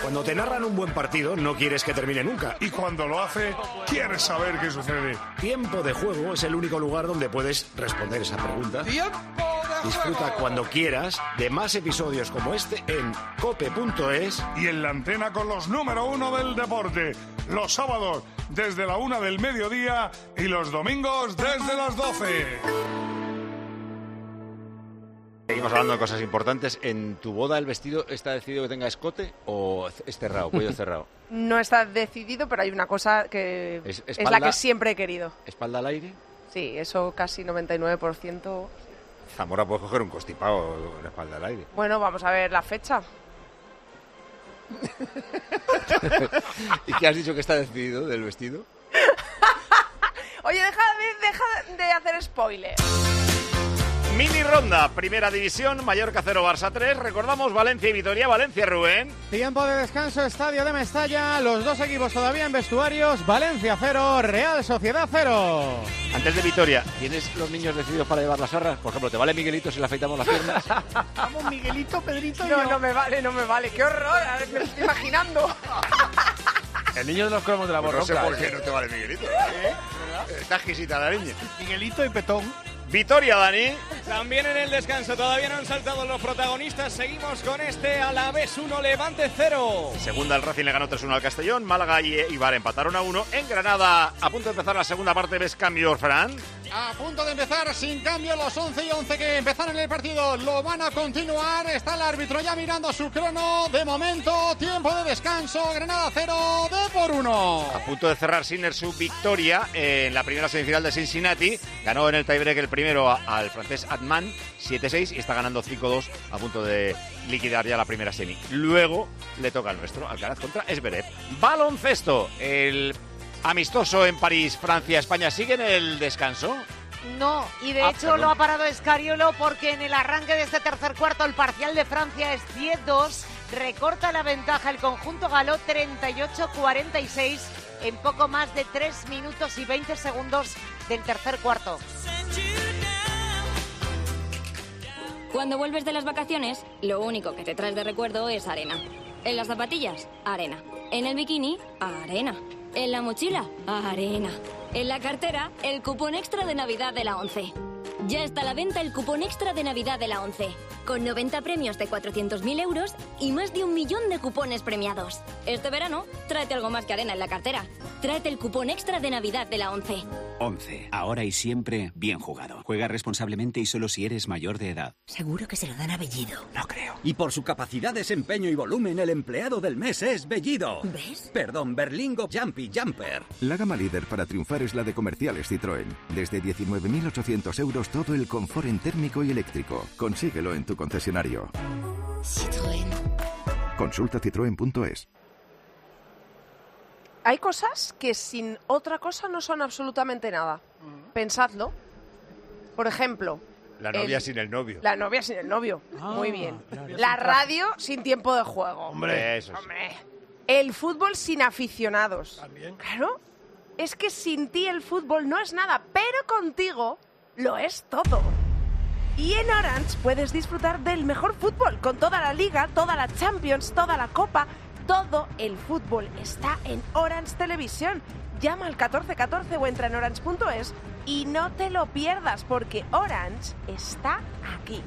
Cuando te narran un buen partido, no quieres que termine nunca. Y cuando lo hace, quieres saber qué sucede. Tiempo de Juego es el único lugar donde puedes responder esa pregunta. Disfruta cuando quieras de más episodios como este en cope.es y en la antena con los número 1 del deporte. Los sábados desde la 1 del mediodía y los domingos desde las 12. Seguimos hablando de cosas importantes. ¿En tu boda el vestido está decidido que tenga escote o es cerrado, cuello cerrado? No está decidido, pero hay una cosa que es la que siempre he querido. ¿Espalda al aire? Sí, eso casi 99%. Zamora puede coger un constipado de espalda al aire. Bueno, vamos a ver la fecha. ¿Y qué has dicho que está decidido del vestido? Oye, deja de hacer spoiler. Mini ronda, primera división, Mallorca 0, Barça 3. Recordamos Valencia y Vitoria. Valencia, Rubén. Tiempo de descanso, estadio de Mestalla. Los dos equipos todavía en vestuarios. Valencia 0, Real Sociedad 0. Antes de Vitoria, ¿tienes los niños decididos para llevar las arras? Por ejemplo, ¿te vale Miguelito si le afeitamos las piernas? Vamos, Miguelito, Pedrito y No, yo. no me vale. ¡Qué horror! A ver, me lo estoy imaginando. El niño de los cromos de la borroca. No sé por qué no te vale Miguelito. Está exquisita la niña. Miguelito y Petón. Vitoria, Dani. También en el descanso, todavía no han saltado los protagonistas. Seguimos con este Alavés 1, Levante 0. Segunda, el Racing le ganó 3-1 al Castellón. Málaga y Eibar empataron a 1. En Granada, a punto de empezar la segunda parte, ¿ves cambio, Fran? A punto de empezar, sin cambio, los 11 y 11 que empezaron el partido lo van a continuar. Está el árbitro ya mirando su crono. De momento, tiempo de descanso. Granada 0, Depor 1. A punto de cerrar Sinner su victoria en la primera semifinal de Cincinnati. Ganó en el tiebreak el primero al francés Atman, 7-6, y está ganando 5-2, a punto de liquidar ya la primera semi. Luego le toca al nuestro, Alcaraz contra Zverev. Baloncesto, el amistoso en París, Francia, España, ¿sigue en el descanso? No, y de hecho lo ha parado Escariolo porque en el arranque de este tercer cuarto el parcial de Francia es 10-2, recorta la ventaja el conjunto galó 38-46 en poco más de 3 minutos y 20 segundos del tercer cuarto. Cuando vuelves de las vacaciones, lo único que te traes de recuerdo es arena. En las zapatillas, arena. En el bikini, arena. En la mochila, arena. En la cartera, el cupón extra de Navidad de la ONCE. Ya está a la venta el cupón extra de Navidad de la ONCE, con 90 premios de 400.000 euros y más de 1 millón de cupones premiados. Este verano, tráete algo más que arena en la cartera. Tráete el cupón extra de Navidad de la ONCE. ONCE, ahora y siempre bien jugado. Juega responsablemente y solo si eres mayor de edad. Seguro que se lo dan a Bellido. No creo. Y por su capacidad, desempeño y volumen, el empleado del mes es Bellido. ¿Ves? Perdón, Berlingo Jumpy Jumper. La gama líder para triunfar es la de comerciales Citroën. Desde 19.800 euros todo el confort en térmico y eléctrico. Consíguelo en tu concesionario. Citroën. Consulta citroen.es. Hay cosas que sin otra cosa no son absolutamente nada. Pensadlo. Por ejemplo... La novia sin el novio. La novia sin el novio. Muy bien. La radio sin tiempo de juego. Hombre, eso sí. Hombre. El fútbol sin aficionados. También. Claro. Es que sin ti el fútbol no es nada, pero contigo lo es todo. Y en Orange puedes disfrutar del mejor fútbol, con toda la Liga, toda la Champions, toda la Copa. Todo el fútbol está en Orange Televisión. Llama al 1414 o entra en orange.es y no te lo pierdas porque Orange está aquí.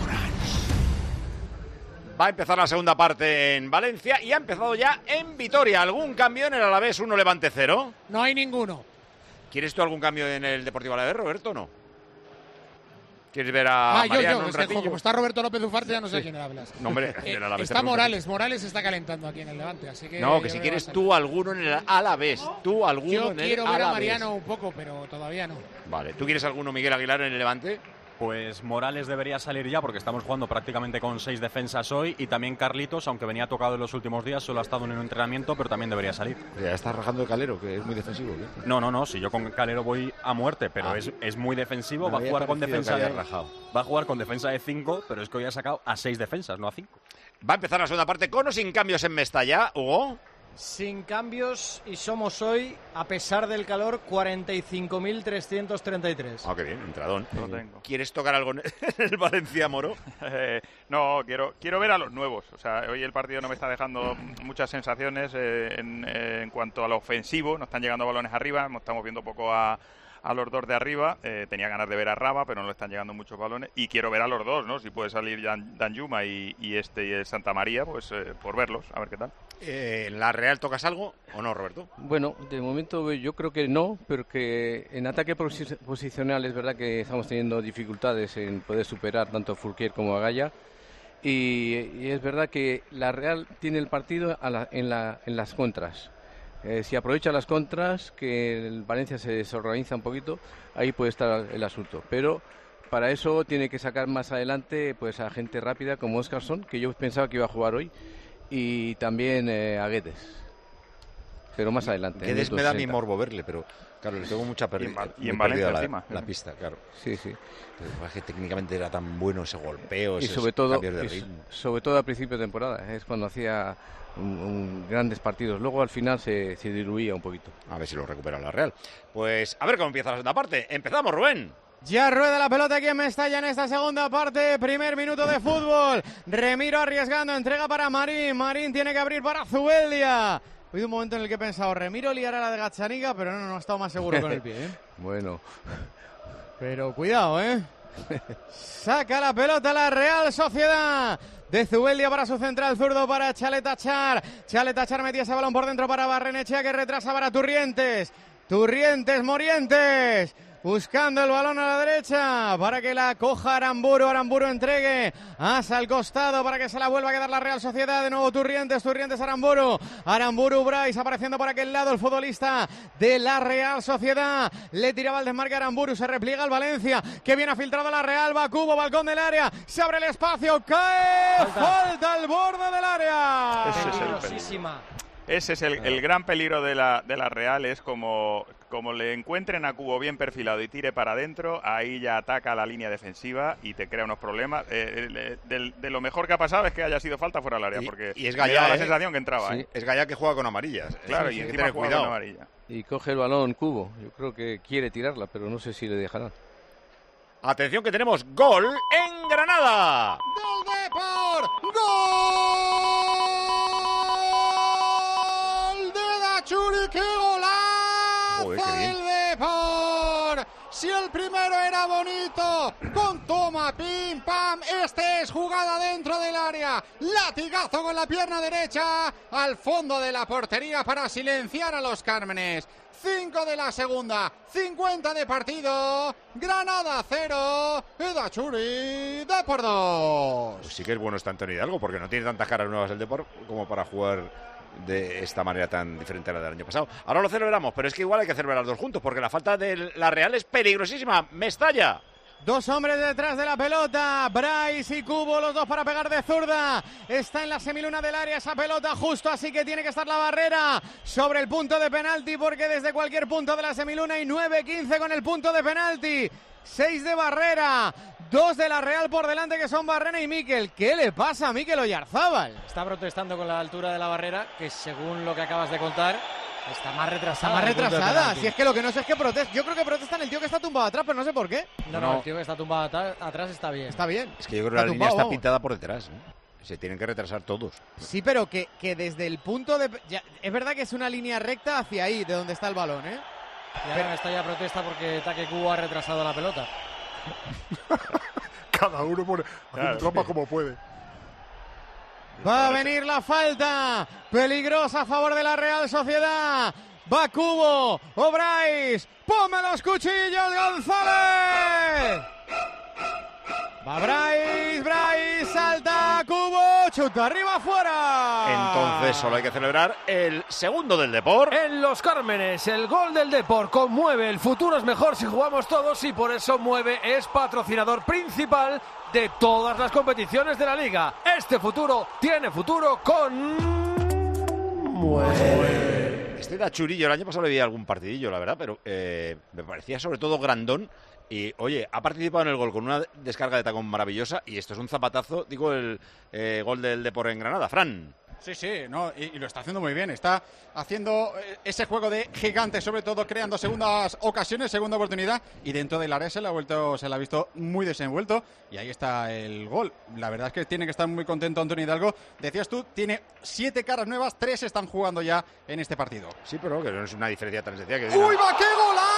Va a empezar la segunda parte en Valencia y ha empezado ya en Vitoria. ¿Algún cambio en el Alavés 1, Levante 0? No hay ninguno. ¿Quieres tú algún cambio en el Deportivo Alavés, Roberto, o no? ¿Quieres ver a Mariano un es ratillo? que como está Roberto López Ufarte ya no sé quién hablas. No, hombre, del Alavés está Morales está calentando aquí en el Levante, así que... No, que si quieres tú alguno en el Alavés, tú alguno en el Alavés. Yo quiero ver a Mariano un poco, pero todavía no. Vale, ¿tú quieres alguno, Miguel Aguilar, en el Levante? Pues Morales debería salir ya porque estamos jugando prácticamente con 6 defensas hoy y también Carlitos, aunque venía tocado en los últimos días, solo ha estado en un entrenamiento, pero también debería salir. Ya estás rajando de Calero, que es muy defensivo, ¿qué? No, si yo con Calero voy a muerte, pero es muy defensivo, va a jugar con defensa va a jugar con defensa de 5, pero es que hoy ha sacado a 6 defensas, no a 5. Va a empezar la segunda parte con o sin cambios en Mestalla, Hugo. Sin cambios y somos hoy, a pesar del calor, 45.333. Ah, qué bien, entradón. Lo tengo. ¿Quieres tocar algo en el Valencia, Moro? No, quiero ver a los nuevos. O sea, hoy el partido no me está dejando muchas sensaciones en cuanto a lo ofensivo. No están llegando balones arriba, estamos viendo poco a los dos de arriba. Tenía ganas de ver a Raba, pero no le están llegando muchos balones. Y quiero ver a los dos, ¿no? Si puede salir Danjuma y el Santa María, pues por verlos, a ver qué tal. ¿En la Real tocas algo o no, Roberto? Bueno, de momento yo creo que no, pero que en ataque posicional es verdad que estamos teniendo dificultades en poder superar tanto a Fourquier como a Gaya. Y es verdad que la Real tiene el partido en las contras. Si aprovecha las contras, que el Valencia se desorganiza un poquito, ahí puede estar el asunto. Pero para eso tiene que sacar más adelante pues a gente rápida como Óscarson, que yo pensaba que iba a jugar hoy, y también a Guedes. Pero más adelante. Guedes me da mi morbo verle, pero claro, le tengo mucha pérdida. Y en Valencia encima. La pista, claro. Sí, sí. Pero es que técnicamente era tan bueno ese golpeo, y esos sobre todo, cambios de ritmo. Sobre todo al principio de temporada, es cuando hacía grandes partidos. Luego al final se diluía un poquito. A ver si lo recupera la Real. Pues a ver cómo empieza la segunda parte. Empezamos, Rubén. Ya rueda la pelota aquí en Mestalla en esta segunda parte, primer minuto de fútbol. Remiro arriesgando, entrega para Marín. Marín tiene que abrir para Zubeldia. Ha habido un momento en el que he pensado, Remiro liará la de Gazzaniga, pero no ha estado más seguro con el pie, ¿eh? Bueno. Pero cuidado, Saca la pelota la Real Sociedad. De Zubeldia para su central zurdo para Chaletachar. Chaletachar metía ese balón por dentro para Barrenechea, que retrasa para Turrientes. Morientes. Buscando el balón a la derecha para que la coja Aramburu. Aramburu entregue hacia el costado para que se la vuelva a quedar la Real Sociedad. De nuevo Turrientes, Aramburu. Aramburu, Bryce apareciendo por aquel lado el futbolista de la Real Sociedad. Le tiraba el desmarque a Aramburu, se repliega el Valencia, que viene filtrado a la Real. Va Cubo, balcón del área, se abre el espacio, cae, falta al borde del área. Ese es el gran peligro de la Real, es como le encuentren a Cubo bien perfilado y tire para adentro, ahí ya ataca la línea defensiva y te crea unos problemas. De lo mejor que ha pasado es que haya sido falta fuera del área, porque y es me Gaya, da la sensación que entraba. Sí, es Gaya que juega con amarillas. Claro, y encima juega con amarilla. Y coge el balón Cubo, yo creo que quiere tirarla, pero no sé si le dejarán. Atención que tenemos gol en Granada. ¡Del Depor! ¡Gol! Churi, qué golazo del Depor. Si el primero era bonito, con toma, pim, pam, este es jugada dentro del área. Latigazo con la pierna derecha al fondo de la portería para silenciar a los Cármenes. 5 de la segunda, 50 de partido, Granada 0, Edachuri, Depor 2. Pues sí que es bueno este Antonio Hidalgo, porque no tiene tantas caras nuevas el Depor como para jugar de esta manera tan diferente a la del año pasado. Ahora lo celebramos, pero es que igual hay que celebrar los dos juntos, porque la falta de la Real es peligrosísima. Mestalla. Dos hombres detrás de la pelota, Bryce y Cubo, los dos para pegar de zurda. Está en la semiluna del área esa pelota justo, así que tiene que estar la barrera sobre el punto de penalti, porque desde cualquier punto de la semiluna hay 9-15 con el punto de penalti. 6 de barrera, 2 de la Real por delante, que son Barrena y Mikel. ¿Qué le pasa a Mikel Oyarzábal? Está protestando con la altura de la barrera, que según lo que acabas de contar, está más retrasada. Está más retrasada, si es que lo que no sé es que protesta. Yo creo que protestan el tío que está tumbado atrás, pero no sé por qué. No, el tío que está tumbado atrás está bien. Está bien. Es que yo creo que la línea está pintada por detrás, Se tienen que retrasar todos. Sí, pero que desde el punto de... es verdad que es una línea recta hacia ahí, de donde está el balón, Y ahora está ya protesta porque Taque Cubo ha retrasado la pelota. Cada uno pone tropas como puede. Va a venir la falta peligrosa a favor de la Real Sociedad. Va Cubo, Bryce, ponme los cuchillos, González. Va Bryce, salta Cubo, chuta arriba, afuera. Entonces solo hay que celebrar el segundo del Depor. En Los Cármenes, el gol del Depor conmueve. El futuro es mejor si jugamos todos, y por eso Mueve es patrocinador principal de todas las competiciones de la Liga. Este futuro tiene futuro con Mueve. Este da Churillo, el año pasado le vi algún partidillo, la verdad, pero me parecía sobre todo grandón. Y, oye, ha participado en el gol con una descarga de tacón maravillosa, y esto es un zapatazo, digo, el gol del Depor en Granada. Fran. Sí, no, y lo está haciendo muy bien. Está haciendo ese juego de gigante, sobre todo creando segundas ocasiones, segunda oportunidad. Y dentro del área se la ha visto muy desenvuelto. Y ahí está el gol. La verdad es que tiene que estar muy contento Antonio Hidalgo. Decías tú, tiene 7 caras nuevas, 3 están jugando ya en este partido. Sí, pero que no es una diferencia tan sencilla. Que ¡Uy, va, qué golazo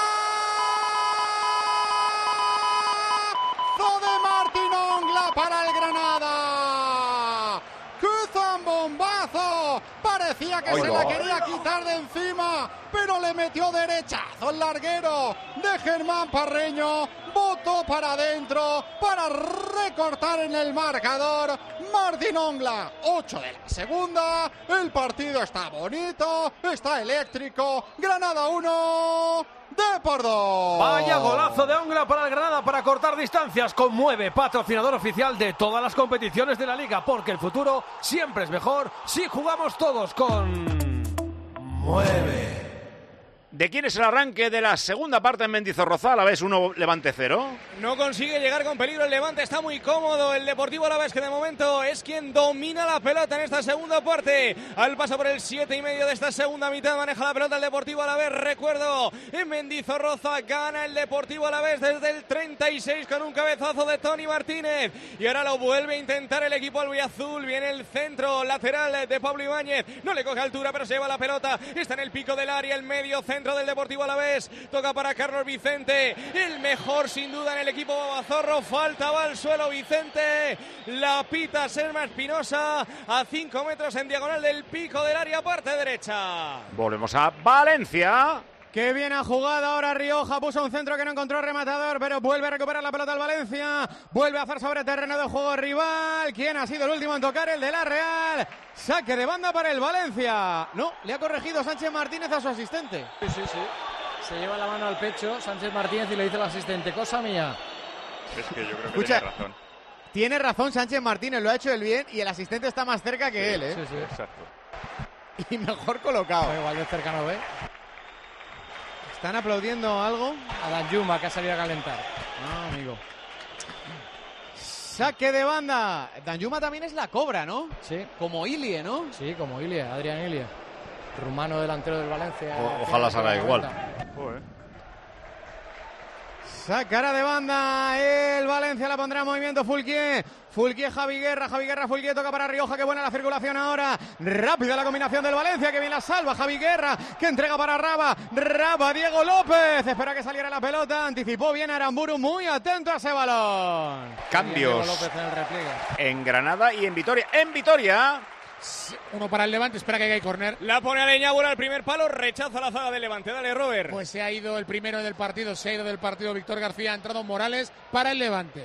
de Martín Ongla para el Granada! ¡Qué zambombazo! Parecía que se la quería quitar de encima, pero le metió derechazo el larguero de Germán Parreño. Botó para adentro para recortar en el marcador. Martín Ongla, 8 de la segunda. El partido está bonito, está eléctrico. Granada 1, Depor 2. Vaya golazo de Ongla para el Granada para cortar distancias. Conmueve, patrocinador oficial de todas las competiciones de la Liga, porque el futuro siempre es mejor si jugamos todos con Mueve. ¿De quién es el arranque de la segunda parte en Mendizorroza? Alavés 1, Levante 0. No consigue llegar con peligro el Levante, está muy cómodo el Deportivo Alavés, que de momento es quien domina la pelota en esta segunda parte. Al paso por el 7,5 de esta segunda mitad maneja la pelota el Deportivo Alavés. Recuerdo, en Mendizorroza gana el Deportivo Alavés desde el 36 con un cabezazo de Tony Martínez. Y ahora lo vuelve a intentar el equipo albiazul. Viene el centro lateral de Pablo Ibáñez. No le coge altura, pero se lleva la pelota. Está en el pico del área, el medio centro del Deportivo Alavés, toca para Carlos Vicente, el mejor sin duda en el equipo Babazorro, faltaba al suelo Vicente, la pita Selma Espinosa a 5 metros en diagonal del pico del área, parte derecha. Volvemos a Valencia. Qué bien ha jugado ahora Rioja, puso un centro que no encontró rematador, pero vuelve a recuperar la pelota al Valencia, vuelve a hacer sobre terreno de juego rival. ¿Quién ha sido el último en tocar? El de la Real. Saque de banda para el Valencia. No, le ha corregido Sánchez Martínez a su asistente. Sí. Se lleva la mano al pecho Sánchez Martínez y le dice al asistente, cosa mía. Es que yo creo que Escucha, tiene razón. Tiene razón Sánchez Martínez, lo ha hecho él bien y el asistente está más cerca que él, ¿eh? Sí, exacto. Y mejor colocado. Pero igual de cerca no ve. ¿Están aplaudiendo algo? A Danjuma, que ha salido a calentar. No, amigo. Saque de banda. Danjuma también es la cobra, ¿no? Sí. Como Ilie, ¿no? Sí, como Ilie, Adrián Ilie. Rumano delantero del Valencia. Ojalá salga igual. Sacará de banda el Valencia, la pondrá en movimiento Fulquier, Javi Guerra, Fulquier toca para Rioja, qué buena la circulación ahora, rápida la combinación del Valencia, que bien la salva Javi Guerra, que entrega para Raba, Diego López, espera que saliera la pelota, anticipó bien Aramburu, muy atento a ese balón. Cambios López en el repliegue. en Granada y en Vitoria. Uno para el Levante, espera que hay córner. La pone a Leñábora al primer palo, rechaza la zaga del Levante. Dale, Robert. Pues se ha ido el primero del partido, Víctor García, ha entrado Morales para el Levante.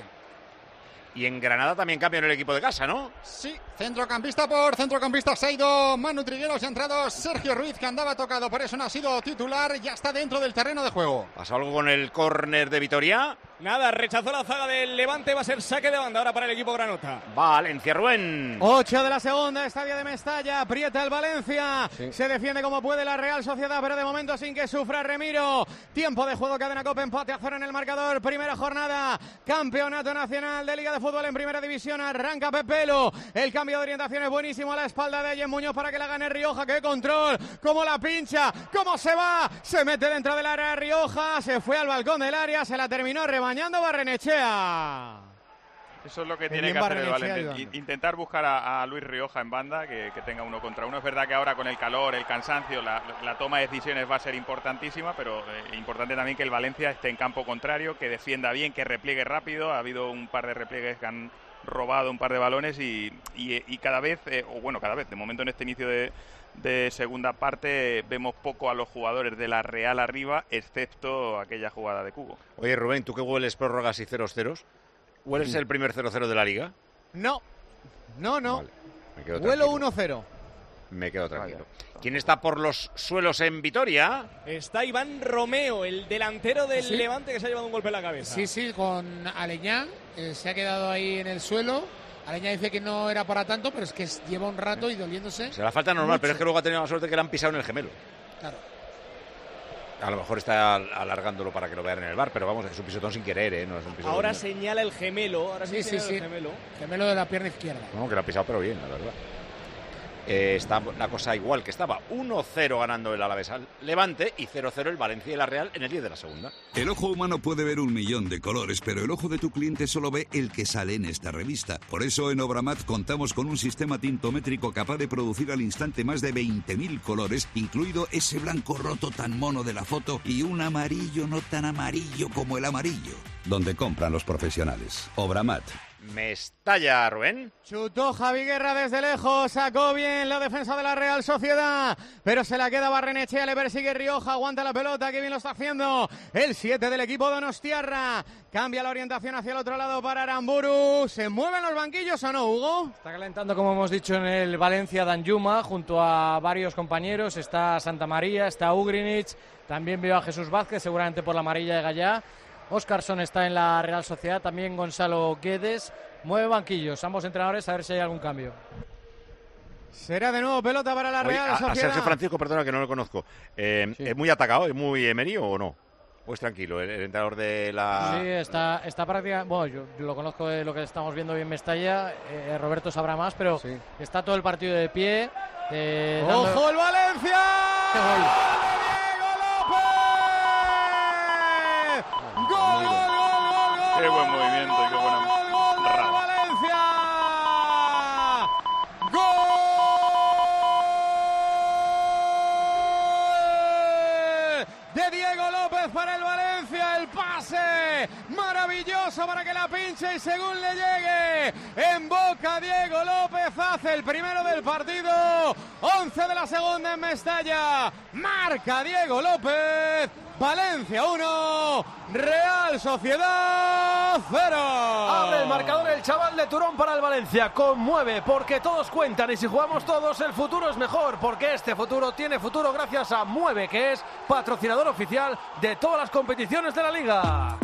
Y en Granada también cambia en el equipo de casa, ¿no? Sí, centrocampista por centrocampista se ha ido Manu Trigueros, ha entrado Sergio Ruiz, que andaba tocado, por eso no ha sido titular, ya está dentro del terreno de juego. ¿Pasa algo con el córner de Vitoria? Nada, rechazó la zaga del Levante, va a ser saque de banda ahora para el equipo granota. Valencia, Rubén. 8 de la segunda, estadio de Mestalla, aprieta el Valencia, se defiende como puede la Real Sociedad, pero de momento sin que sufra Remiro. Tiempo de juego, cadena Copa, empate a 0 en el marcador, primera jornada, campeonato nacional de Liga de Fútbol en primera división, arranca Pepelo, el cambio de orientación es buenísimo a la espalda de Ayen Muñoz para que la gane Rioja, qué control, cómo la pincha, cómo se va, se mete dentro del área de Rioja, se fue al balcón del área, se la terminó rebañando Barrenechea. Eso es lo que tiene que hacer el Valencia, intentar buscar a Luis Rioja en banda, que tenga uno contra uno. Es verdad que ahora con el calor, el cansancio, la toma de decisiones va a ser importantísima, pero importante también que el Valencia esté en campo contrario, que defienda bien, que repliegue rápido. Ha habido un par de repliegues que han robado un par de balones y cada vez, de momento en este inicio de segunda parte vemos poco a los jugadores de la Real arriba, excepto aquella jugada de Cubo. Oye, Rubén, ¿tú que hueles prórrogas y 0-0? ¿Hueles el primer 0-0 de la Liga? No. Vale, huelo 1-0. Me quedo tranquilo. ¿Quién está por los suelos en Vitoria? Está Iván Romeo, el delantero del Levante, que se ha llevado un golpe en la cabeza. Sí, con Aleñá, se ha quedado ahí en el suelo. Aleñá dice que no era para tanto, pero es que lleva un rato y doliéndose. Se la falta normal, mucho. pero es que luego ha tenido la suerte que le han pisado en el gemelo. Claro. A lo mejor está alargándolo para que lo vean en el bar, pero vamos, es un pisotón sin querer, ¿eh? No es un pisotón. Ahora señala el gemelo. Sí. Gemelo de la pierna izquierda. No, que lo ha pisado, pero bien, la verdad. está la cosa igual que estaba. 1-0 ganando el Alavés al Levante y 0-0 el Valencia y la Real en el 10 de la segunda. El ojo humano puede ver 1.000.000 de colores, pero el ojo de tu cliente solo ve el que sale en esta revista. Por eso en Obramat contamos con un sistema tintométrico capaz de producir al instante más de 20.000 colores, incluido ese blanco roto tan mono de la foto y un amarillo no tan amarillo como el amarillo. Donde compran los profesionales. Obramat. Mestalla, Rubén. Chutó Javi Guerra desde lejos, sacó bien la defensa de la Real Sociedad, pero se la queda Barrenechea, le persigue Rioja, aguanta la pelota, que bien lo está haciendo el 7 del equipo donostiarra. Cambia la orientación hacia el otro lado para Aramburu. ¿Se mueven los banquillos o no, Hugo? Está calentando, como hemos dicho, en el Valencia Danjuma, junto a varios compañeros. Está Santa María, está Ugrinic, también veo a Jesús Vázquez, seguramente por la amarilla de Gallá. Oscarson está en la Real Sociedad, también Gonzalo Guedes. Mueve banquillos, ambos entrenadores, a ver si hay algún cambio. Será de nuevo pelota para la Real Sociedad. A Sergio Francisco, perdona que no lo conozco. Sí. ¿Es muy atacado? ¿Es muy Emery o no? ¿O es tranquilo el entrenador de la...? Sí, está prácticamente... Bueno, yo lo conozco de lo que estamos viendo hoy en Mestalla. Roberto sabrá más, pero sí, está todo el partido de pie. ¡Ojo el Valencia! ¡Qué gol! ¡Gol! ¡Qué buen movimiento y qué buena rama! ¡Valencia! ¡Gol! De Diego López para el Valencia, el pase maravilloso para que la pinche y según le llegue en boca Diego López hace el primero del partido. 11 de la segunda en Mestalla, marca Diego López. Valencia 1, Real Sociedad 0. Abre el marcador el chaval de Turón para el Valencia. Conmueve porque todos cuentan y si jugamos todos el futuro es mejor. Porque este futuro tiene futuro gracias a Mueve, que es patrocinador oficial de todas las competiciones de la Liga.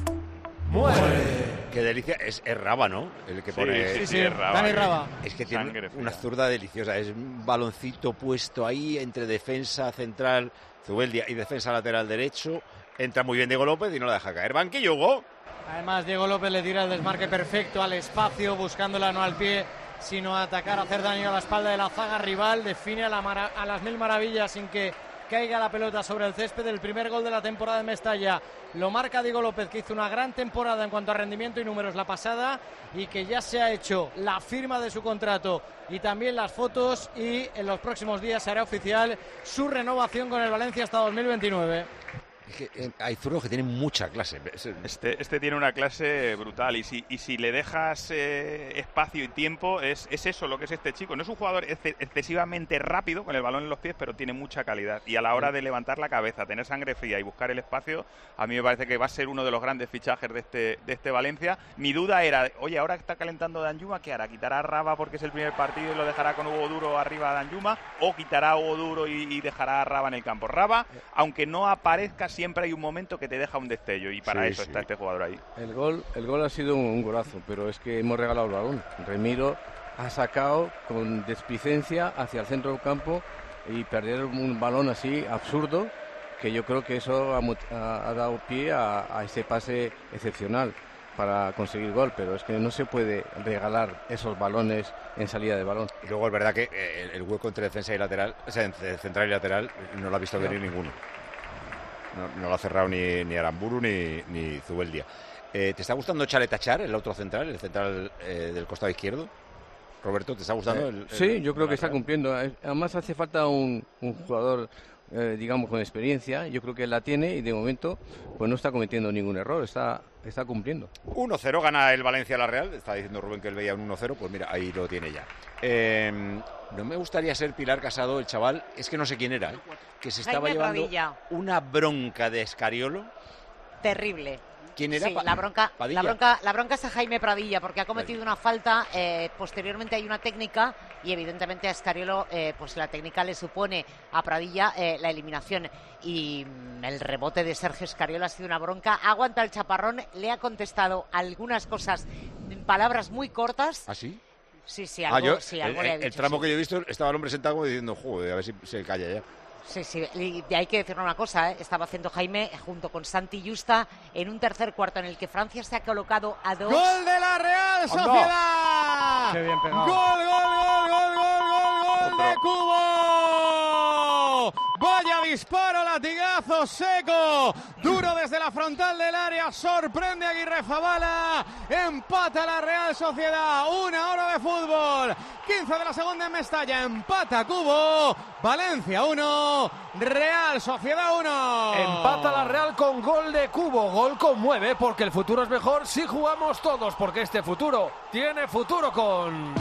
Mueve. Qué delicia. Es Raba, ¿no? El que pone... Sí, es Raba. Dani Raba. Es que tiene una zurda deliciosa. Es un baloncito puesto ahí entre defensa central Zubeldia y defensa lateral derecho. Entra muy bien Diego López y no la deja caer. Banquillo, Hugo. Además, Diego López le tira el desmarque perfecto al espacio, buscándola no al pie, sino a atacar, a hacer daño a la espalda de la zaga rival. Define a las mil maravillas sin que caiga la pelota sobre el césped. El primer gol de la temporada de Mestalla lo marca Diego López, que hizo una gran temporada en cuanto a rendimiento y números la pasada y que ya se ha hecho la firma de su contrato y también las fotos, y en los próximos días se hará oficial su renovación con el Valencia hasta 2029. Es que hay zurdos que tienen mucha clase. Este tiene una clase brutal y si le dejas espacio y tiempo es eso lo que es este chico. No es un jugador excesivamente rápido con el balón en los pies, pero tiene mucha calidad y a la hora de levantar la cabeza, tener sangre fría y buscar el espacio, a mí me parece que va a ser uno de los grandes fichajes de este Valencia. Mi duda era, oye, ahora está calentando Danjuma, ¿qué hará? ¿Quitará a Raba porque es el primer partido y lo dejará con Hugo Duro arriba a Danjuma? ¿O quitará a Hugo Duro y dejará a Raba en el campo? Raba, aunque no aparezca, siempre hay un momento que te deja un destello y para eso está este jugador ahí. El gol ha sido un golazo, pero es que hemos regalado el balón. Remiro ha sacado con desplicencia hacia el centro del campo y perder un balón así absurdo, que yo creo que eso ha dado pie a ese pase excepcional para conseguir gol, pero es que no se puede regalar esos balones en salida de balón. Y luego es verdad que el hueco entre defensa y lateral, o sea, entre central y lateral, no lo ha visto venir ninguno. No lo ha cerrado ni Aramburu ni Zubeldia. ¿Te está gustando Chaletachar, el otro central, el central del costado izquierdo? Roberto, ¿te está gustando? Sí, yo creo que está cumpliendo. Además hace falta un jugador, digamos, con experiencia. Yo creo que la tiene y de momento pues no está cometiendo ningún error, está cumpliendo. 1-0 gana el Valencia a la Real. Está diciendo Rubén que él veía un 1-0, pues mira, ahí lo tiene ya. No me gustaría ser Pilar Casado, el chaval, es que no sé quién era, que se estaba Jaime llevando Pradilla. Una bronca de Escariolo. Terrible. ¿Quién era? Sí, la bronca es a Jaime Pradilla, porque ha cometido una falta. Posteriormente hay una técnica y evidentemente a Escariolo pues la técnica le supone a Pradilla la eliminación, y el rebote de Sergio Escariolo ha sido una bronca. Aguanta el chaparrón, le ha contestado algunas cosas en palabras muy cortas. ¿Ah, sí? Sí, algo le ha dicho. El tramo que yo he visto estaba el hombre sentado como diciendo, joder, a ver si se calla ya. Sí, y hay que decir una cosa, estaba haciendo Jaime junto con Santi Justa en un tercer cuarto en el que Francia se ha colocado a 2. ¡Gol de la Real Sociedad! ¡Qué bien pegado! ¡Gol! ¡Gol de Cubo! Vaya disparo, latigazo seco, duro desde la frontal del área, sorprende a Aguirrezabala, empata la Real Sociedad, 1 hora de fútbol, 15 de la segunda en Mestalla, empata Cubo, Valencia 1, Real Sociedad 1. Empata la Real con gol de Cubo, gol conmueve porque el futuro es mejor si jugamos todos, porque este futuro tiene futuro con...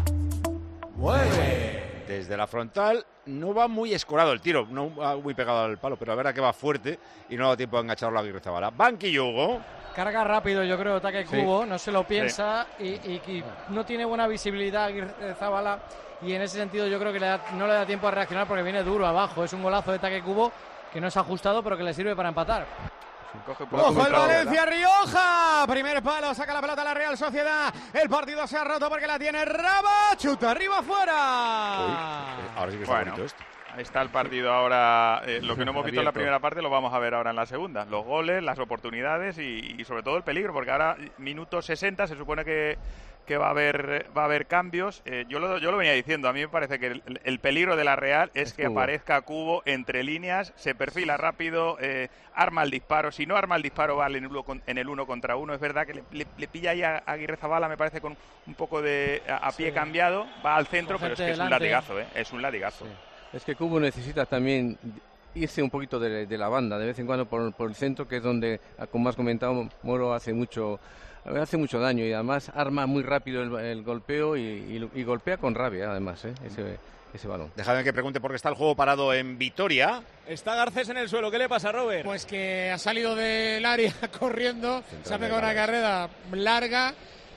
¡Mueve! Desde la frontal no va muy escorado el tiro, no va muy pegado al palo, pero la verdad que va fuerte y no ha dado tiempo de engancharlo a Aguirrezabala. Banquillo, Hugo. Carga rápido, yo creo, ataque Cubo, no se lo piensa y no tiene buena visibilidad Aguirrezabala y en ese sentido yo creo que no le da tiempo a reaccionar porque viene duro abajo. Es un golazo de ataque Cubo que no es ajustado pero que le sirve para empatar. ¡Ojo el Valencia, Rioja! Primer palo, saca la pelota a la Real Sociedad. El partido se ha roto porque la tiene Raba. Chuta arriba, afuera. Ahora sí que está bonito esto. Ahí está el partido ahora. Lo que no hemos visto en la primera parte lo vamos a ver ahora en la segunda. Los goles, las oportunidades y sobre todo el peligro, porque ahora, minuto 60, se supone que va a haber cambios. Yo lo venía diciendo, a mí me parece que el peligro de la Real es que aparezca Cubo entre líneas, se perfila rápido, arma el disparo. Si no arma el disparo, vale en el 1 contra 1. Es verdad que le pilla ahí a Aguirrezabala, me parece, con un poco de a pie cambiado, va al centro, pero es que es un latigazo, es un latigazo. Sí. Es que Cubo necesita también irse un poquito de la banda, de vez en cuando por el centro, que es donde, como has comentado, Moro hace mucho daño y además arma muy rápido el golpeo y golpea con rabia, además, ese balón. Déjame que pregunte por qué está el juego parado en Vitoria. Está Garcés en el suelo, ¿qué le pasa, Robert? Pues que ha salido del área corriendo, se ha pegado una carrera larga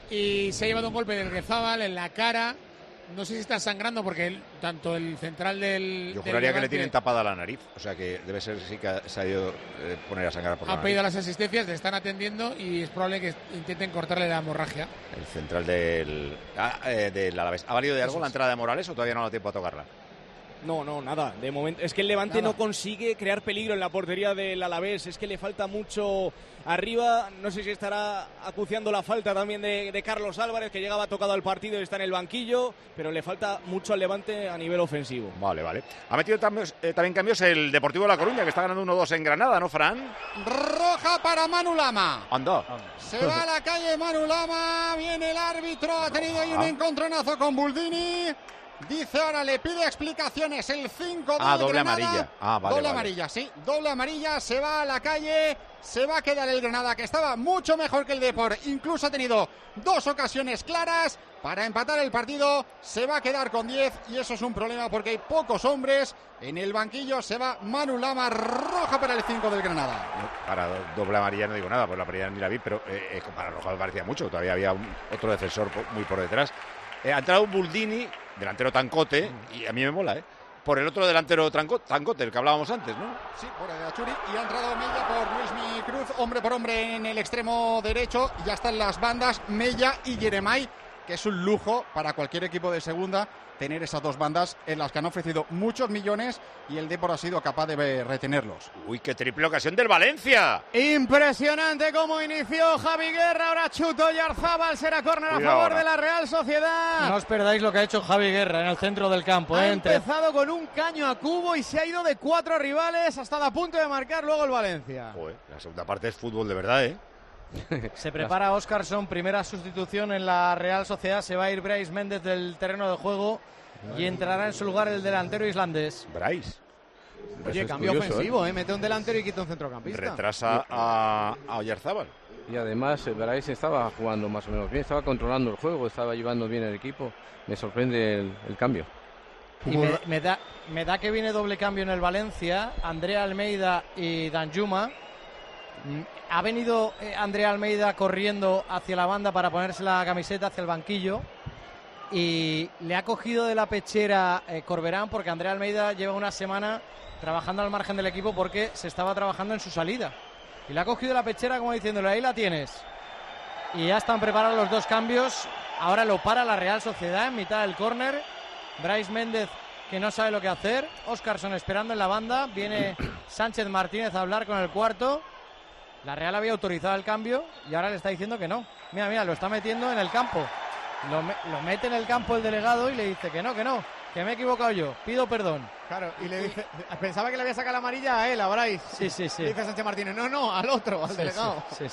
y se ha llevado un golpe del Aguirrezabal en la cara. No sé si está sangrando porque tanto el central Yo juraría que le tienen tapada la nariz, o sea que debe ser sí que se ha ido poner a sangrar por la nariz. Ha pedido las asistencias, le están atendiendo y es probable que intenten cortarle la hemorragia. El central del Alavés. ¿Ha valido de algo la entrada de Morales o todavía no ha dado tiempo a tocarla? No, nada. De momento es que el Levante no consigue crear peligro en la portería del Alavés. Es que le falta mucho arriba. No sé si estará acuciando la falta también de Carlos Álvarez, que llegaba tocado al partido y está en el banquillo, pero le falta mucho al Levante a nivel ofensivo. Vale. Ha metido también cambios el Deportivo de La Coruña, que está ganando 1-2 en Granada, ¿no, Fran? Roja para Manu Lama. Anda. Se va a la calle Manu Lama. Viene el árbitro. Ha tenido ahí un encontronazo con Buldini. Dice ahora, le pide explicaciones el 5 de doble Granada. Amarilla. Vale. Amarilla, sí. Doble amarilla, se va a la calle, se va a quedar el Granada, que estaba mucho mejor que el Depor. Incluso ha tenido 2 ocasiones claras para empatar el partido. Se va a quedar con 10 y eso es un problema porque hay pocos hombres. En el banquillo se va Manu Lama, roja para el 5 del Granada. Para doble amarilla no digo nada, pues la amarilla ni la vi, pero para roja me parecía mucho. Todavía había otro defensor muy por detrás. Ha entrado un Buldini, delantero tancote, y a mí me mola, por el otro delantero tancote, el que hablábamos antes, ¿no? Sí, por el Achuri, y ha entrado Mella por Luismi Cruz, hombre por hombre en el extremo derecho, y ya están las bandas, Mella y Yeremay, que es un lujo para cualquier equipo de segunda tener esas dos bandas en las que han ofrecido muchos millones y el Depor ha sido capaz de retenerlos. ¡Uy, qué triple ocasión del Valencia! Impresionante cómo inició Javi Guerra, ahora chutó Yarzábal, será córner a favor de la Real Sociedad. No os perdáis lo que ha hecho Javi Guerra en el centro del campo. Ha empezado con un caño a Cubo y se ha ido de 4 rivales hasta a punto de marcar luego el Valencia. Joder, la segunda parte es fútbol de verdad, Se prepara Óscarson, primera sustitución en la Real Sociedad. Se va a ir Brais Méndez del terreno de juego y entrará en su lugar el delantero islandés. Brais. Oye, cambio ofensivo, mete un delantero y quita un centrocampista. Retrasa a Oyarzábal. Y además Brais estaba jugando más o menos bien, estaba controlando el juego, estaba llevando bien el equipo. Me sorprende el cambio. Y me da que viene doble cambio en el Valencia, Andrea Almeida y Danjuma. Ha venido Andrea Almeida corriendo hacia la banda para ponerse la camiseta hacia el banquillo y le ha cogido de la pechera Corberán, porque Andrea Almeida lleva una semana trabajando al margen del equipo porque se estaba trabajando en su salida y le ha cogido de la pechera como diciéndole, ahí la tienes. Y ya están preparados los dos cambios. Ahora lo para la Real Sociedad en mitad del córner. Brais Méndez, que no sabe lo que hacer. Óscarson esperando en la banda. Viene Sánchez Martínez a hablar con el cuarto. La Real había autorizado el cambio y ahora le está diciendo que no. Mira, lo está metiendo en el campo. Lo mete en el campo el delegado y le dice que no. que me he equivocado yo, pido perdón. Claro, y le dice, pensaba que le había sacado la amarilla a él, a Brais. Sí. Dice Sánchez Martínez, no, al otro, al delegado. Sí.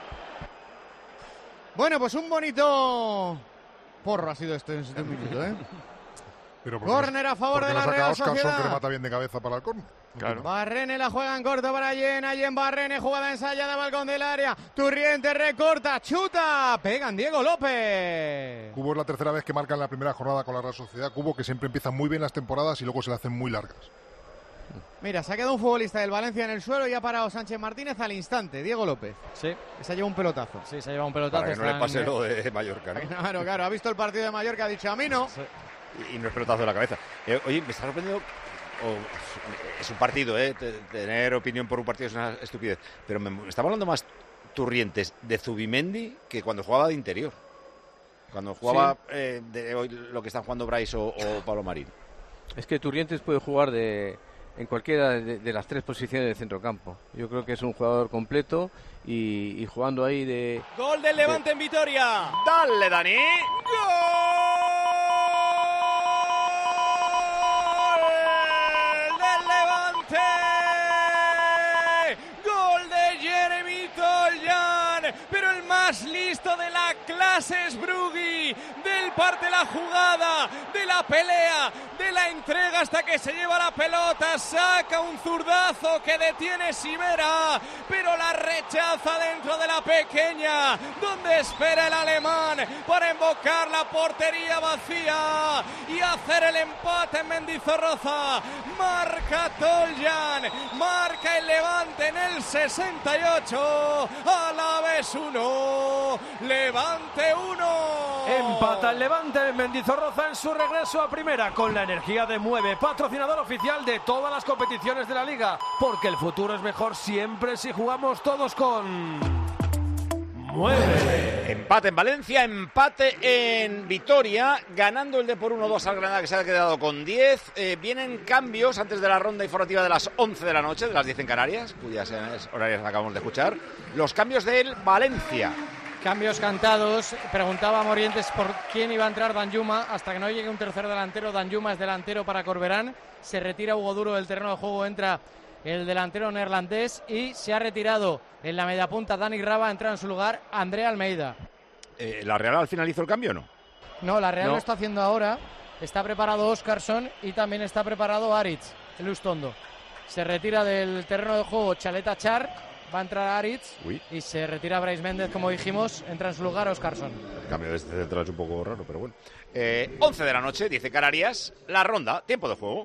Bueno, pues un bonito porro ha sido esto en 7 minutos, ¿eh? Córner a favor de la Real Sociedad. Que remata bien de cabeza para el córner. Claro. Barrene la juega en corto para Jen Barrene, jugada ensayada, balcón del área. Turriente recorta, chuta, pegan Diego López. Cubo es la tercera vez que marca en la primera jornada con la Real Sociedad. Cubo que siempre empieza muy bien las temporadas y luego se le hacen muy largas. Mira, se ha quedado un futbolista del Valencia en el suelo y ha parado Sánchez Martínez al instante, Diego López. Sí. Se ha llevado un pelotazo. Sí, se ha llevado un pelotazo. Para que no le pase lo de Mallorca, ¿no? Claro, ha visto el partido de Mallorca, ha dicho a mí no. Sí. Y no es pelotazo de la cabeza. Oye, me está sorprendiendo. Es un partido, tener opinión por un partido es una estupidez. Pero me estaba hablando más Turrientes de Zubimendi que cuando jugaba de interior. Cuando jugaba de hoy, lo que están jugando Brais o Pablo Marín. Es que Turrientes puede jugar en cualquiera de las 3 posiciones del centrocampo. Yo creo que es un jugador completo y jugando ahí de... Gol del Levante en Vitoria. ¡Dale, Dani! ¡Gol! Gol de Jeremy Toljan, pero el más listo de la clase es Brugui, del parte de la jugada, de la pelea, de la entrega hasta que se lleva la pelota, saca un zurdazo que detiene Sivera, pero la rechaza dentro de la pequeña, donde espera el alemán para invocar la portería vacía y hacer el empate en Mendizorroza. Marca Toljan, marca el Levante en el 68, Alavés 1, Levante 1. Empata el Levante en Mendizorroza en su regreso a primera con la energía de Mueve, patrocinador oficial de todas las competiciones de la Liga, porque el futuro es mejor siempre si jugamos todos con Mueve. Empate en Valencia, empate en Vitoria, ganando el Depor 1-2 al Granada, que se ha quedado con 10. Vienen cambios antes de la ronda informativa de las 11 de la noche, de las 10 en Canarias, cuyas horarias acabamos de escuchar. Los cambios del Valencia. Cambios cantados. Preguntaba Morientes por quién iba a entrar Danjuma. Hasta que no llegue un tercer delantero, Danjuma es delantero para Corberán. Se retira Hugo Duro del terreno de juego, entra el delantero neerlandés y se ha retirado en la mediapunta Dani Raba, entra en su lugar André Almeida. ¿La Real al final hizo el cambio o no? No, la Real lo está haciendo ahora. Está preparado Óscarson y también está preparado Aritz, el Ustondo. Se retira del terreno de juego Chaleta Char. Va a entrar Aritz y se retira Brais Méndez, como dijimos, entra en su lugar Óscarson. El cambio de este central es un poco raro, pero bueno. 11 de la noche, 10 en Canarias, la ronda, tiempo de juego.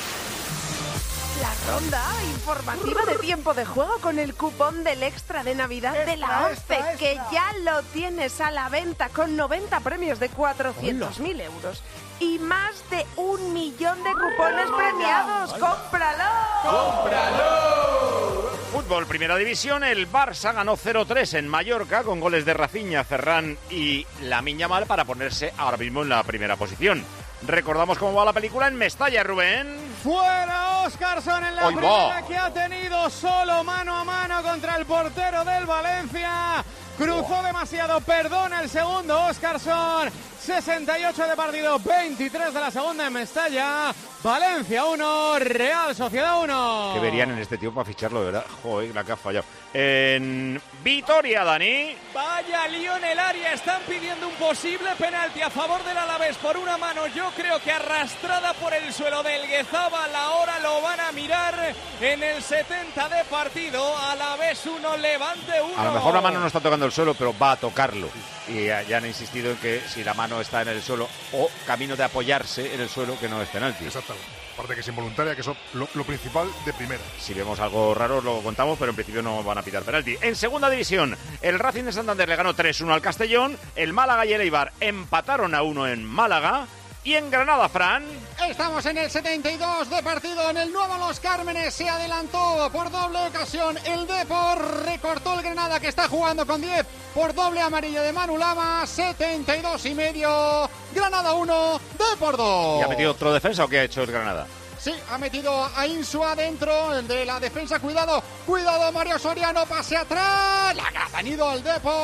La ronda informativa de tiempo de juego con el cupón del extra de Navidad de la ONCE, que ya lo tienes a la venta con 90 premios de 400.000 euros y más de 1 millón de cupones premiados. ¡Cómpralo! ¡Cómpralo! Fútbol, primera división, el Barça ganó 0-3 en Mallorca con goles de Rafinha, Ferran y Lamine Yamal para ponerse ahora mismo en la primera posición. Recordamos cómo va la película en Mestalla, Rubén. Fuera Óscarson en la primera, que ha tenido solo mano a mano contra el portero del Valencia. Cruzó demasiado, perdona el segundo Óscarson. 68 de partido, 23 de la segunda en Mestalla. Valencia 1, Real Sociedad 1. Que verían en este tío para ficharlo, de verdad. Joder, la que ha fallado. En Vitoria, Dani. Vaya lío en el área. Están pidiendo un posible penalti a favor del Alavés por una mano, yo creo que arrastrada por el suelo del Guezabal. Ahora lo van a mirar en el 70 de partido. Alavés 1, Levante 1. A lo mejor la mano no está tocando el suelo, pero va a tocarlo. Y ya han insistido en que si la mano está en el suelo o camino de apoyarse en el suelo, que no es penalti. Exactamente. Aparte que es involuntaria, que es lo principal de primera. Si vemos algo raro lo contamos, pero en principio no van a pitar penalti. En segunda división, el Racing de Santander le ganó 3-1 al Castellón, el Málaga y el Eibar empataron a 1 en Málaga. Y en Granada, Fran. Estamos en el 72 de partido. En el nuevo Los Cármenes se adelantó por doble ocasión el Depor. Recortó el Granada, que está jugando con 10 por doble amarilla de Manu Lama. 72,5. Granada 1, Depor 2. ¿Y ha metido otro defensa o qué ha hecho el Granada? Sí, ha metido a Insua dentro, el de la defensa. Cuidado, Mario Soriano, pase atrás. La ha tenido el Depor.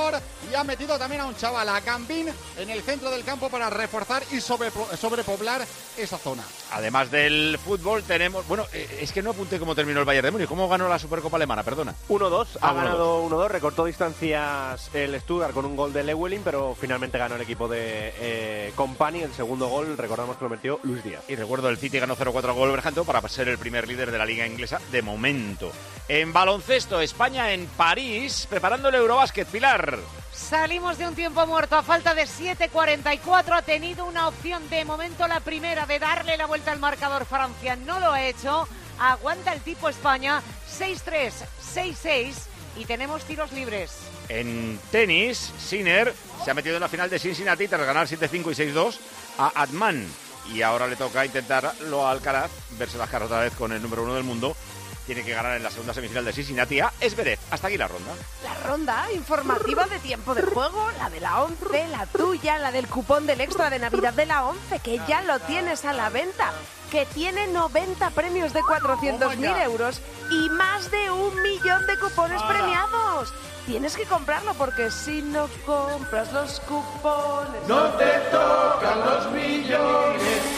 y ha metido también a un chaval, a Gambín, en el centro del campo para reforzar y sobrepoblar esa zona. Además del fútbol tenemos... Bueno, es que no apunté cómo terminó el Bayern de Múnich. ¿Cómo ganó la Supercopa Alemana? Perdona. 1-2. Ha ganado 1-2. Recortó distancias el Stuttgart con un gol de Lewelyn, pero finalmente ganó el equipo de Kompany. El segundo gol, recordamos que lo metió Luis Díaz. Y recuerdo, el City ganó 0-4 al Wolverhampton para ser el primer líder de la liga inglesa de momento. En baloncesto, España en París, preparando el Eurobásquet. Pilar. Salimos de un tiempo muerto a falta de 7:44. Ha tenido una opción de momento, la primera, de darle la vuelta al marcador. Francia no lo ha hecho. Aguanta el tipo España. 6-3, 6-6 y tenemos tiros libres. En tenis, Sinner se ha metido en la final de Cincinnati tras ganar 7-5 y 6-2 a Atman. Y ahora le toca intentarlo a Alcaraz, verse las caras otra vez con el número 1 del mundo. Tiene que ganar en la segunda semifinal de Cincinnati a Zverev. Hasta aquí la ronda. La ronda informativa de tiempo de juego, la de la 11, la tuya, la del cupón del extra de Navidad de la 11, que ya lo tienes a la venta, que tiene 90 premios de 400.000 euros y más de 1 millón de cupones premiados. Tienes que comprarlo porque si no compras los cupones... ¡No te tocan los millones!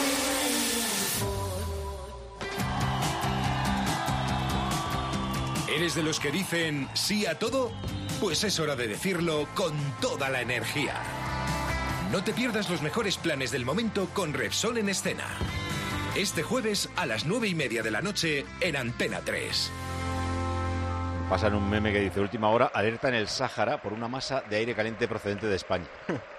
¿Eres de los que dicen sí a todo? Pues es hora de decirlo con toda la energía. No te pierdas los mejores planes del momento con Repsol en escena. Este jueves a las 9:30 de la noche en Antena 3. Pasan un meme que dice: última hora, alerta en el Sáhara por una masa de aire caliente procedente de España.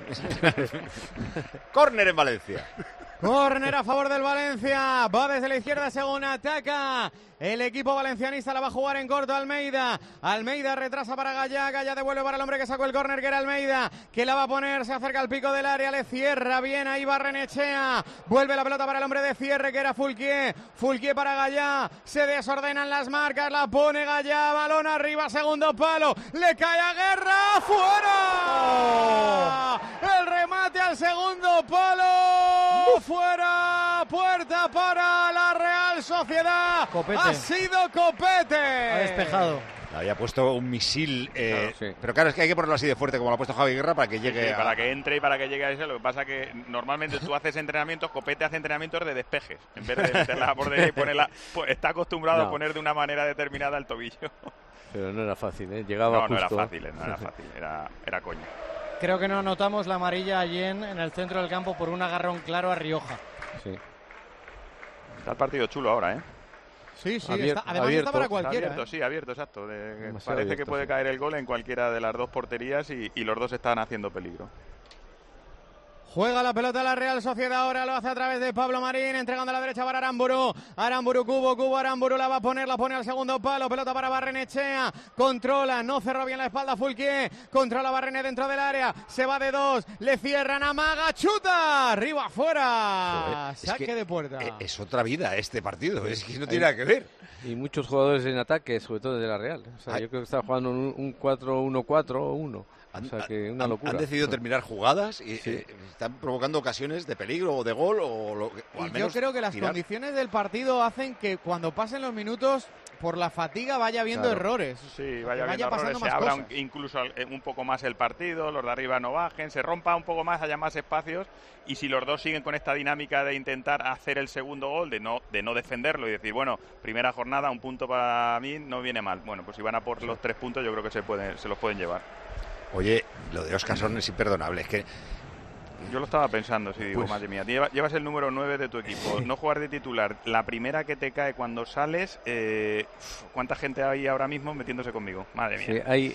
Córner en Valencia. Córner a favor del Valencia. Va desde la izquierda según ataca. El equipo valencianista la va a jugar en corto Almeida. Almeida retrasa para Gallá. Gallá devuelve para el hombre que sacó el córner, que era Almeida, que la va a poner, se acerca al pico del área, le cierra bien ahí Barrenechea. Vuelve la pelota para el hombre de cierre, que era Fulquier. Fulquier para Gallá. Se desordenan las marcas, la pone Gallá. Balón arriba, segundo palo. Le cae a Guerra. ¡Fuera! El remate al segundo palo. ¡Fuera! Puerta para la Real Sociedad. Copete. Ha sido Copete. Ha despejado. Había puesto un misil, Claro, sí. pero claro, es que hay que ponerlo así de fuerte como lo ha puesto Javi Guerra para que llegue para que entre y para que llegue a ese. Lo que pasa que normalmente tú haces entrenamientos, Copete hace entrenamientos de despejes, en vez de meterla por dentro y ponerla, pues está acostumbrado a poner de una manera determinada el tobillo. Pero no era fácil, ¿eh? Llegaba justo. No era fácil, era coño. Creo que no notamos la amarilla allí en el centro del campo por un agarrón claro a Rioja. Sí. Está el partido chulo ahora, ¿eh? Sí, además está para cualquiera. Abierto, exacto. Parece que puede caer el gol en cualquiera de las dos porterías y los dos están haciendo peligro. Juega la pelota la Real Sociedad, ahora lo hace a través de Pablo Marín, entregando a la derecha para Aramburu. Aramburu, cubo, Aramburu la va a poner, la pone al segundo palo, pelota para Barrenechea, controla, no cerró bien la espalda Fulquier, controla Barrené dentro del área, se va de dos, le cierran, amaga, chuta, arriba, afuera, saque de puerta. Es otra vida este partido, es que no tiene nada que ver. Y muchos jugadores en ataque, sobre todo desde la Real. O sea, yo creo que está jugando un 4-1-4-1. O sea, que una locura. Han decidido terminar jugadas y están provocando ocasiones de peligro o de gol o al menos yo creo que las condiciones del partido hacen que cuando pasen los minutos, por la fatiga vaya habiendo errores. Sí, vaya habiendo errores, se abra incluso un poco más el partido, los de arriba no bajen, se rompa un poco más, haya más espacios, y si los dos siguen con esta dinámica de intentar hacer el segundo gol, de no defenderlo y decir, bueno, primera jornada, un punto para mí no viene mal. Bueno, pues si van a por los 3 puntos, yo creo que se los pueden llevar. Oye, lo de Oscarson es imperdonable, es que... Yo lo estaba pensando, si digo, madre mía, llevas el número 9 de tu equipo, no jugar de titular, la primera que te cae cuando sales, ¿cuánta gente hay ahora mismo metiéndose conmigo? Madre mía. Sí,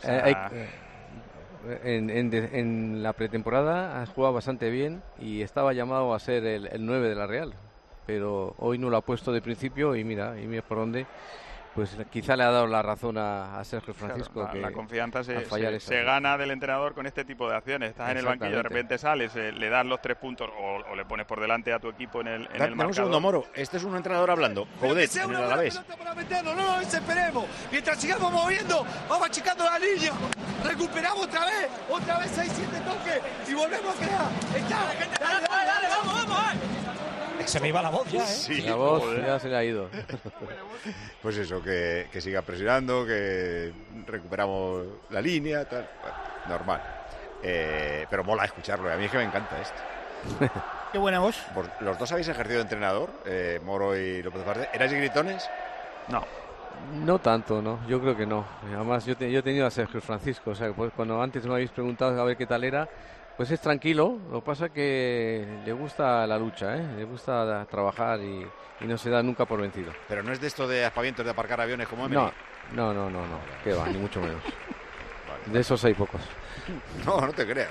en la pretemporada has jugado bastante bien y estaba llamado a ser el 9 de la Real, pero hoy no lo ha puesto de principio y mira por dónde. Pues quizá le ha dado la razón a Sergio Francisco. Claro, que la confianza se gana del entrenador con este tipo de acciones. Estás en el banquillo, de repente sales, le das los 3 puntos o le pones por delante a tu equipo en el marcador. Un segundo, Moro. Este es un entrenador hablando. Coudet, en el Alavés. No nos desesperemos. Mientras sigamos moviendo, vamos achicando la línea. Recuperamos otra vez 6-7 toques y volvemos a crear. Dale, vamos. Se me iba la voz ya, ¿eh? Sí, la voz ya se le ha ido. Pues eso, que siga presionando, que recuperamos la línea, tal. Bueno, normal. Pero mola escucharlo, a mí es que me encanta esto. Qué buena voz. ¿Los dos habéis ejercido de entrenador, Moro y López Vázquez? ¿Erais gritones? No. No tanto, no. Yo creo que no. Además, yo he tenido a Sergio Francisco, o sea, pues cuando antes me habéis preguntado a ver qué tal era, pues es tranquilo. Lo que pasa es que le gusta la lucha, le gusta trabajar y no se da nunca por vencido. Pero no es de esto de aspavientos de aparcar aviones como Emery. No. Que va, ni mucho menos. De esos hay pocos. No te creas,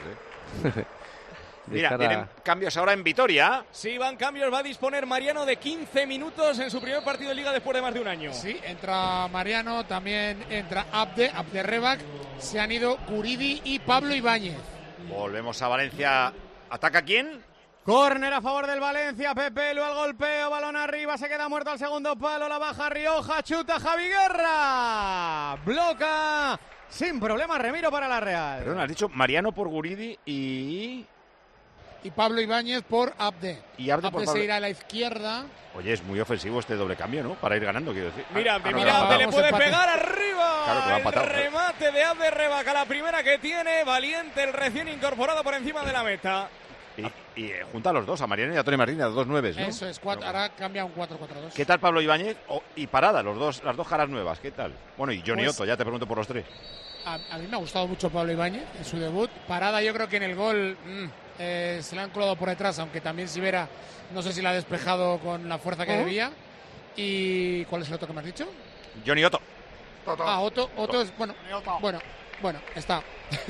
Mira, tienen cambios ahora en Vitoria. Sí, van cambios. Va a disponer Mariano de 15 minutos en su primer partido de Liga después de más de un año. Sí, entra Mariano, también entra Abderrebak. Se han ido Guridi y Pablo Ibáñez. Volvemos a Valencia. ¿Ataca quién? Córner a favor del Valencia. Pepelu al golpeo, balón arriba, se queda muerto al segundo palo, la baja Rioja, chuta Javi Guerra. Bloca sin problema Remiro para la Real. Perdón, has dicho Mariano por Guridi y Pablo Ibáñez por Abde. Y Abde se irá a la izquierda. Oye, es muy ofensivo este doble cambio, ¿no? Para ir ganando, quiero decir. Mira, Abde le puede pegar arriba. Claro, que va empatado, el remate de Abde Rebaca, la primera que tiene. Valiente, el recién incorporado por encima de la meta. Y junta a los dos, a Mariano y a Tony Martínez, a dos nueves, ¿no? Eso es, ahora cambia un 4-4-2. ¿Qué tal Pablo Ibáñez? Y Parada, las dos caras nuevas, ¿qué tal? Bueno, y Johnny Otto, ya te pregunto por los tres. A mí me ha gustado mucho Pablo Ibáñez en su debut. Parada, yo creo que en el gol se le han colado por detrás, aunque también Sivera no sé si la ha despejado con la fuerza que debía. ¿Y cuál es el otro que me has dicho? Johnny Otto. Otto es bueno, está.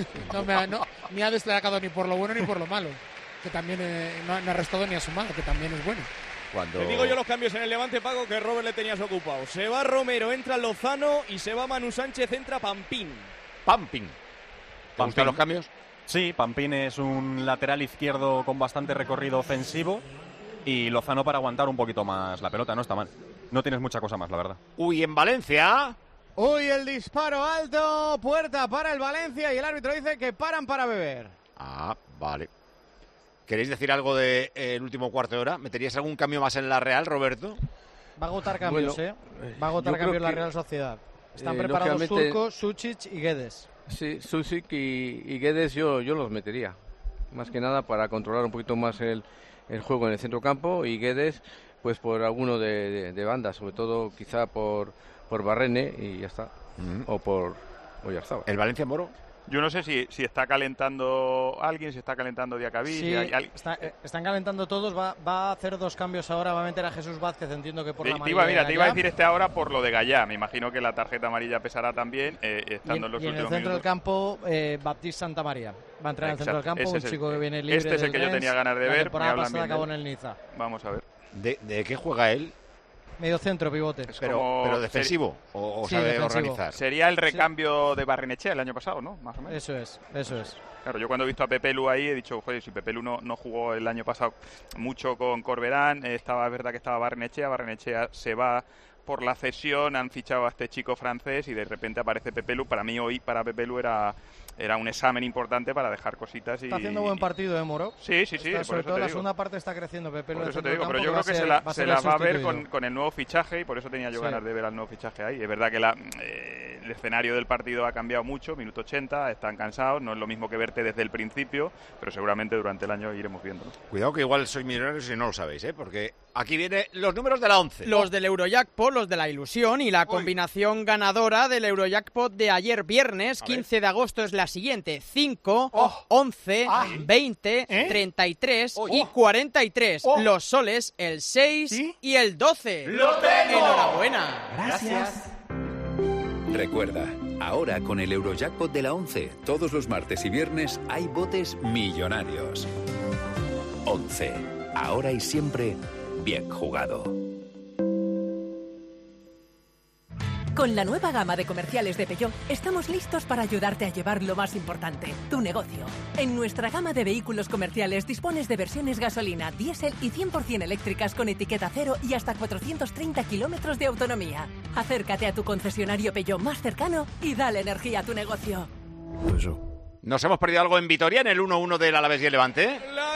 Ni ha destacado ni por lo bueno ni por lo malo, que también no ha restado ni a su mano, que también es bueno. Te digo yo los cambios en el Levante, Paco, que Robert le tenías ocupado. Se va Romero, entra Lozano y se va Manu Sánchez, entra Pampín. ¿Te gustan los cambios? Sí, Pampín es un lateral izquierdo con bastante recorrido ofensivo y Lozano para aguantar un poquito más la pelota, no está mal. No tienes mucha cosa más, la verdad. Uy, en Valencia. Uy, el disparo alto, puerta para el Valencia y el árbitro dice que paran para beber. Ah, vale. ¿Queréis decir algo del último cuarto de hora? ¿Meterías algún cambio más en la Real, Roberto? Va a agotar cambios, Va a agotar cambios la Real Sociedad. Están preparados Surco, Sučić y Guedes. Sí, Sušić y Guedes yo los metería. Más que nada para controlar un poquito más el juego en el centro campo y Guedes pues por alguno de banda, sobre todo quizá por Barrene y ya está. O por Oyarzabal. ¿El Valencia, Moro? Yo no sé si está calentando alguien, si está calentando Diacabí. Sí, están calentando todos. Va a hacer dos cambios ahora. Va a meter a Jesús Vázquez. Entiendo que por la amarilla. Te iba a decir ahora por lo de Gallá. Me imagino que la tarjeta amarilla pesará también, estando en los últimos minutos. Y en el centro del campo, Baptiste Santamaría. Va a entrar en el centro del campo. Un chico que viene libre. Este es el que yo tenía ganas de ver. La temporada pasada acabó en el Niza. Vamos a ver. ¿De qué juega él? Medio centro, pivote. Pero defensivo, o sí, sabe defensivo. organizar. Sería el recambio de Barrenechea el año pasado, ¿no? Más o menos. Eso es. Claro, yo cuando he visto a Pepelu ahí he dicho, joder, si Pepelu no jugó el año pasado mucho con Corberán, es verdad que estaba Barrenechea se va por la cesión, han fichado a este chico francés y de repente aparece Pepelu. Para mí hoy, para Pepelu era un examen importante para dejar cositas. Está haciendo buen partido, Moro. Sí. Sobre todo la segunda parte está creciendo Pepelu. Por eso te digo, pero yo creo que se la va a ver con el nuevo fichaje y por eso tenía yo ganas de ver al nuevo fichaje ahí. Es verdad que el escenario del partido ha cambiado mucho, minuto 80, están cansados, no es lo mismo que verte desde el principio, pero seguramente durante el año iremos viéndolo. Cuidado que igual sois millonarios y no lo sabéis, porque aquí vienen los números de la 11. Los del Eurojackpot, los de la ilusión y la combinación ganadora del Eurojackpot de ayer viernes, 15 de agosto, es la siguiente: 5, 11, 20, 33 y 43. Los soles, el 6 y el 12. ¡Lo tengo! ¡Enhorabuena! Gracias. Recuerda, ahora con el Eurojackpot de la 11, todos los martes y viernes hay botes millonarios. 11. Ahora y siempre, bien jugado. Con la nueva gama de comerciales de Peugeot, estamos listos para ayudarte a llevar lo más importante, tu negocio. En nuestra gama de vehículos comerciales dispones de versiones gasolina, diésel y 100% eléctricas con etiqueta cero y hasta 430 kilómetros de autonomía. Acércate a tu concesionario Peugeot más cercano y dale energía a tu negocio. ¿Nos hemos perdido algo en Vitoria, en el 1-1 del Alavés y el Levante? La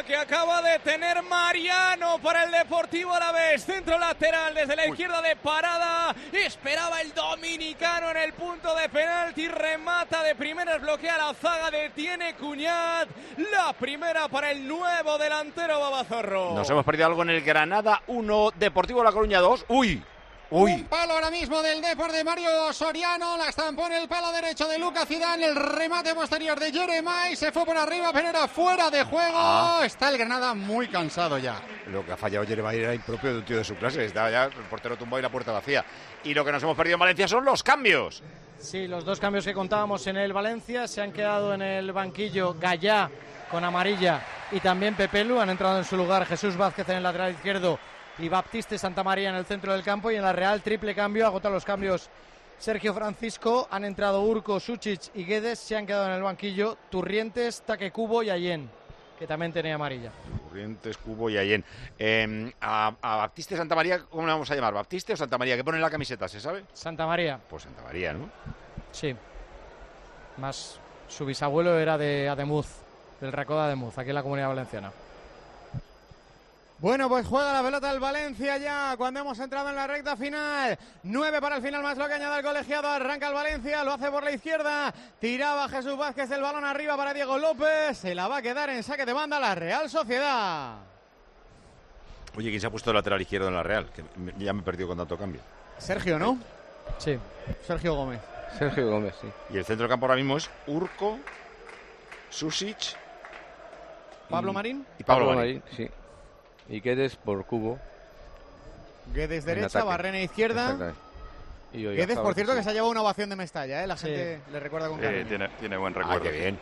que acaba de tener Mariano para el Deportivo Alavés. Centro lateral desde la izquierda de parada. Esperaba el dominicano en el punto de penalti. Remata de primeras, bloquea la zaga, detiene Cuñat. La primera para el nuevo delantero Babazorro. Nos hemos perdido algo en el Granada 1, Deportivo La Coruña 2. ¡Uy! Un palo ahora mismo del Depor de Mario Soriano, la estampó en el palo derecho de Lucas Zidane, el remate posterior de Jeremai, se fue por arriba pero era fuera de juego. Está el Granada muy cansado ya. Lo que ha fallado Jeremai era impropio de un tío de su clase, estaba ya el portero tumbado y la puerta vacía. Y lo que nos hemos perdido en Valencia son los cambios. Sí, los 2 cambios que contábamos en el Valencia, se han quedado en el banquillo Gallá con amarilla y también Pepelu, han entrado en su lugar Jesús Vázquez en el lateral izquierdo y Baptiste Santamaría en el centro del campo. Y en la Real, triple cambio, agota los cambios Sergio Francisco, han entrado Urco, Sučić y Guedes, se han quedado en el banquillo Turrientes, Taque Cubo y Allén, que también tenía amarilla. Turrientes, Cubo y Allén. A Baptiste Santamaría, ¿cómo le vamos a llamar? ¿Baptiste o Santamaría? ¿Qué pone en la camiseta, se sabe? Santamaría. Pues Santamaría, ¿no? Sí. Más su bisabuelo era de Ademuz, del Racó de Ademuz, aquí en la Comunidad Valenciana. Bueno, pues juega la pelota el Valencia ya cuando hemos entrado en la recta final. 9 para el final, más lo que añade el colegiado. Arranca el Valencia, lo hace por la izquierda. Tiraba Jesús Vázquez el balón arriba para Diego López. Se la va a quedar en saque de banda la Real Sociedad. Oye, ¿quién se ha puesto de lateral izquierdo en la Real? Que ya me he perdido con tanto cambio. Sergio, ¿no? Sí. Sergio Gómez. Sergio Gómez, sí. Y el centro del campo ahora mismo es Urco, Sušić, Pablo Marín. Y Pablo Marín, sí. Y Guedes por Cubo. Guedes derecha, Barrena izquierda. Y Guedes, por cierto, que se ha llevado una ovación de Mestalla, ¿eh? La gente le recuerda con cariño. Tiene buen recuerdo. Qué bien.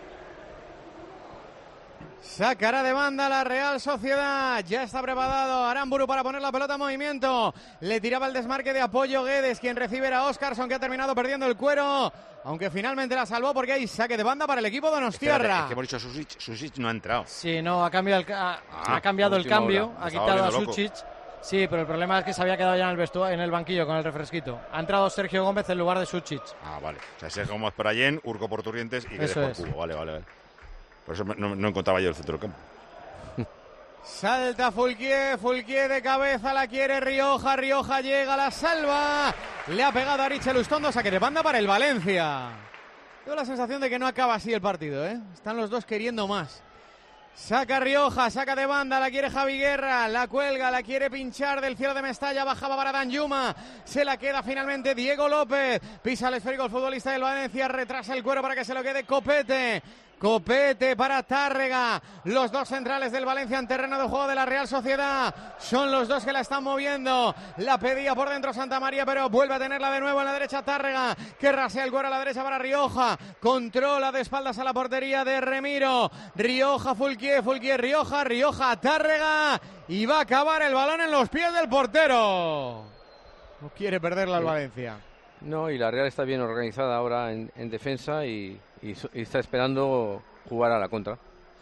Sacará de banda la Real Sociedad. Ya está preparado Aramburu para poner la pelota en movimiento. Le tiraba el desmarque de apoyo Guedes, quien recibe a Óscarson, que ha terminado perdiendo el cuero. Aunque finalmente la salvó porque hay saque de banda para el equipo de Donostiarra. Es que hemos dicho Sušić no ha entrado. Sí, no, ha cambiado el cambio, ha quitado a Sušić. Sí, pero el problema es que se había quedado ya en el banquillo con el refresquito. Ha entrado Sergio Gómez en lugar de Sušić. Ah, vale. O sea, Sergio Gómez por Allén, Urco por Turrientes y Guedes por Cubo. Vale. Por eso no encontraba yo el centro del campo. Salta Fulquier de cabeza, la quiere Rioja llega, la salva. Le ha pegado a Ariche Lustondo, saque de banda para el Valencia. Tengo la sensación de que no acaba así el partido, ¿eh? Están los dos queriendo más. Saca Rioja, saca de banda, la quiere Javi Guerra, la cuelga, la quiere pinchar del cielo de Mestalla, bajaba para Danjuma, se la queda finalmente Diego López, pisa el esférico el futbolista del Valencia, retrasa el cuero para que se lo quede Copete para Tárrega. Los dos centrales del Valencia en terreno de juego de la Real Sociedad. Son los dos que la están moviendo. La pedía por dentro Santamaría, pero vuelve a tenerla de nuevo en la derecha Tárrega, que rasea el cuero a la derecha para Rioja. Controla de espaldas a la portería de Remiro. Rioja, Fulquier, Rioja, Tárrega. Y va a acabar el balón en los pies del portero. No quiere perderla el Valencia. No, y la Real está bien organizada ahora en defensa y está esperando jugar a la contra.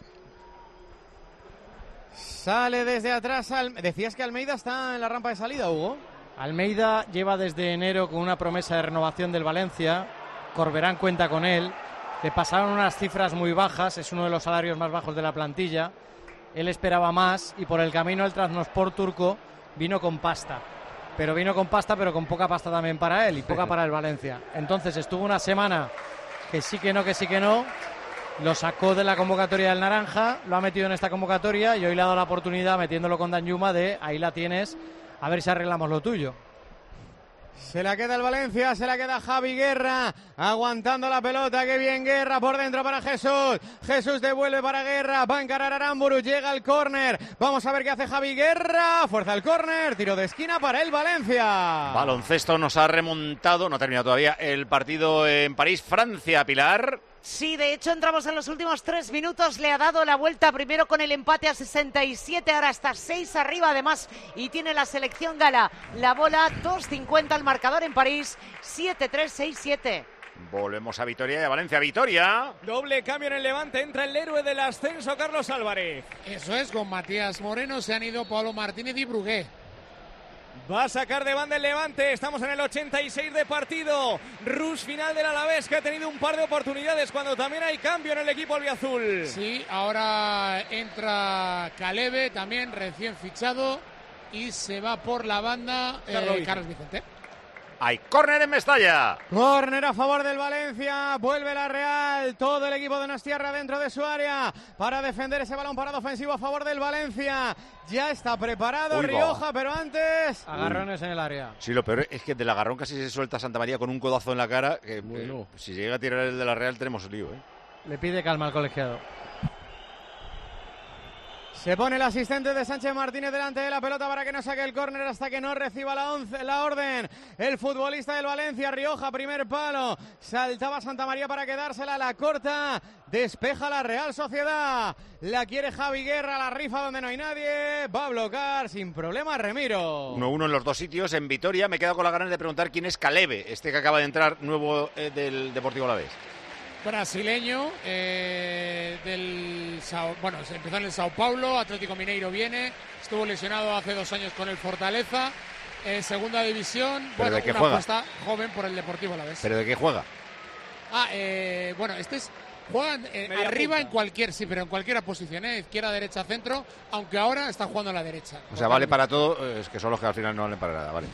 Sale desde atrás. Decías que Almeida está en la rampa de salida, Hugo. Almeida lleva desde enero con una promesa de renovación del Valencia. Corberán cuenta con él. Le pasaron unas cifras muy bajas. Es uno de los salarios más bajos de la plantilla. Él esperaba más y por el camino el Trabzonspor turco vino con pasta. Pero con poca pasta también para él y poca para el Valencia. Entonces estuvo una semana que sí que no, lo sacó de la convocatoria del Naranja, lo ha metido en esta convocatoria y hoy le ha dado la oportunidad, metiéndolo con Danjuma, de ahí la tienes, a ver si arreglamos lo tuyo. Se la queda el Valencia, se la queda Javi Guerra, aguantando la pelota, qué bien Guerra, por dentro para Jesús, Jesús devuelve para Guerra, va a encarar Aramburu, llega el córner, vamos a ver qué hace Javi Guerra, fuerza el córner, tiro de esquina para el Valencia. Baloncesto nos ha remontado, no ha terminado todavía el partido en París, Francia, Pilar. Sí, de hecho entramos en los últimos 3 minutos, le ha dado la vuelta primero con el empate a 67, ahora está 6 arriba además y tiene la selección gala la bola, 2:50 el marcador en París, 7-3, 6-7. Volvemos a Vitoria y a Valencia. Vitoria. Doble cambio en el Levante, entra el héroe del ascenso, Carlos Álvarez. Eso es, con Matías Moreno se han ido Pablo Martínez y Brugué. Va a sacar de banda el Levante. Estamos en el 86 de partido. Rush final del Alavés, que ha tenido un par de oportunidades cuando también hay cambio en el equipo albiazul. Sí, ahora entra Calebe, también recién fichado, y se va por la banda Carlos Vicente. Hay córner en Mestalla. Córner a favor del Valencia. Vuelve la Real. Todo el equipo de Donostiarra dentro de su área para defender ese balón parado ofensivo a favor del Valencia. Ya está preparado Rioja, pero antes... Agarrones en el área. Sí, lo peor es que del agarrón casi se suelta Santa María con un codazo en la cara. Que, bueno, si llega a tirar el de la Real tenemos lío, ¿eh? Le pide calma al colegiado. Se pone el asistente de Sánchez Martínez delante de la pelota para que no saque el córner hasta que no reciba la orden. El futbolista del Valencia, Rioja, primer palo. Saltaba Santa María para quedársela, la corta. Despeja la Real Sociedad. La quiere Javi Guerra, la rifa donde no hay nadie. Va a bloquear sin problema Remiro. 1-1 en los dos sitios. En Vitoria me he quedado con las ganas de preguntar quién es Calebe, este que acaba de entrar nuevo del Deportivo Alavés. Brasileño, se empezó en el Sao Paulo, Atlético Mineiro viene, estuvo lesionado hace 2 años con el Fortaleza, segunda división, ¿Pero de qué una juega? apuesta joven por el Deportivo Alavés. ¿Pero de qué juega? Juegan arriba en cualquier posición, izquierda, derecha, centro, aunque ahora está jugando a la derecha. O sea, vale para todo, es que son los que al final no valen para nada, vale.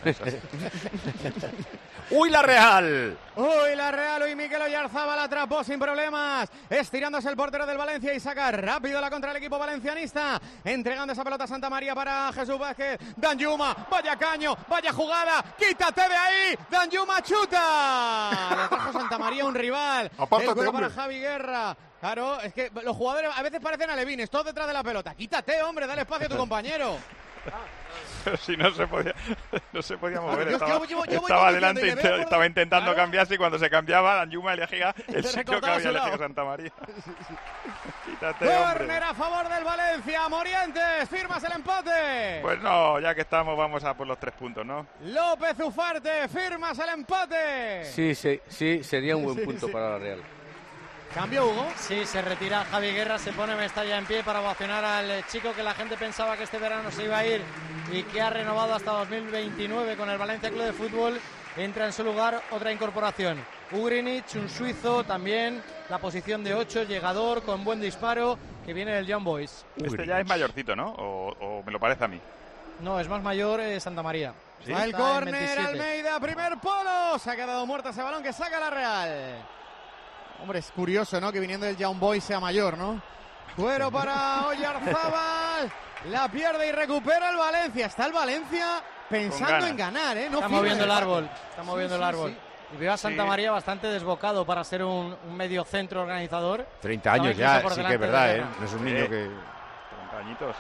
¡Uy, la Real! ¡Uy, la Real! ¡Uy, Mikel Oyarzabal atrapó sin problemas! Estirándose el portero del Valencia y saca rápido la contra el equipo valencianista. Entregando esa pelota a Santa María para Jesús Vázquez. Danjuma, vaya caño, vaya jugada. ¡Quítate de ahí! Danjuma chuta. Le trajo Santa María un rival. El cuero para Javi Guerra. Claro, es que los jugadores a veces parecen alevines, todos detrás de la pelota. Quítate, hombre, dale espacio a tu compañero. Pero si no se podía mover, yo estaba adelante, estaba intentando cambiarse, y cuando se cambiaba, Danjuma elegía el sitio que había elegido Santa María. Quítate, hombre. Córner a favor del Valencia. Morientes, firmas el empate. Pues no, ya que estamos, vamos a por los 3 puntos, ¿no? López Ufarte, firmas el empate. Sí, sería un buen punto para la Real. ¿Cambio, Hugo? Sí, se retira Javi Guerra, se pone Mestalla en pie para ovacionar al chico que la gente pensaba que este verano se iba a ir y que ha renovado hasta 2029 con el Valencia Club de Fútbol. Entra en su lugar otra incorporación, Ugrinic, un suizo también, la posición de 8, llegador, con buen disparo, que viene del Young Boys. Este ya es mayorcito, ¿no? ¿O me lo parece a mí? No, es más mayor Santa María. ¿Sí? El córner, Almeida, primer polo. Se ha quedado muerto ese balón que saca la Real. Hombre, es curioso, ¿no? Que viniendo del Young Boys sea mayor, ¿no? Cuero para Oyarzabal. La pierde y recupera el Valencia. Está el Valencia pensando en ganar, ¿eh? No está moviendo el árbol. Está moviendo el árbol. Y veo a Santa María bastante desbocado para ser un medio centro organizador. 30 años ya, sí que es verdad, ¿eh? No es un niño que... 30 añitos.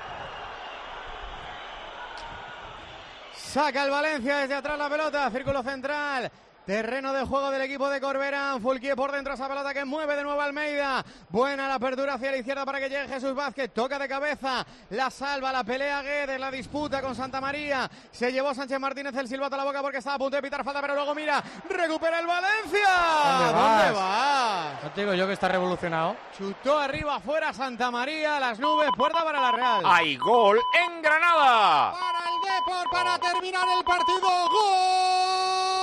Saca el Valencia desde atrás la pelota. Círculo central. Terreno de juego del equipo de Corberán. Fulquier por dentro esa pelota que mueve de nuevo Almeida. Buena la apertura hacia la izquierda para que llegue Jesús Vázquez. Toca de cabeza. La salva, la pelea Guedes, la disputa con Santa María. Se llevó Sánchez Martínez el silbato a la boca porque estaba a punto de pitar falta, pero luego mira. Recupera el Valencia. ¿Dónde vas? No te digo yo que está revolucionado. Chutó arriba, afuera Santa María. Las nubes, puerta para la Real. ¡Hay gol en Granada! Para el Depor, para terminar el partido. ¡Gol!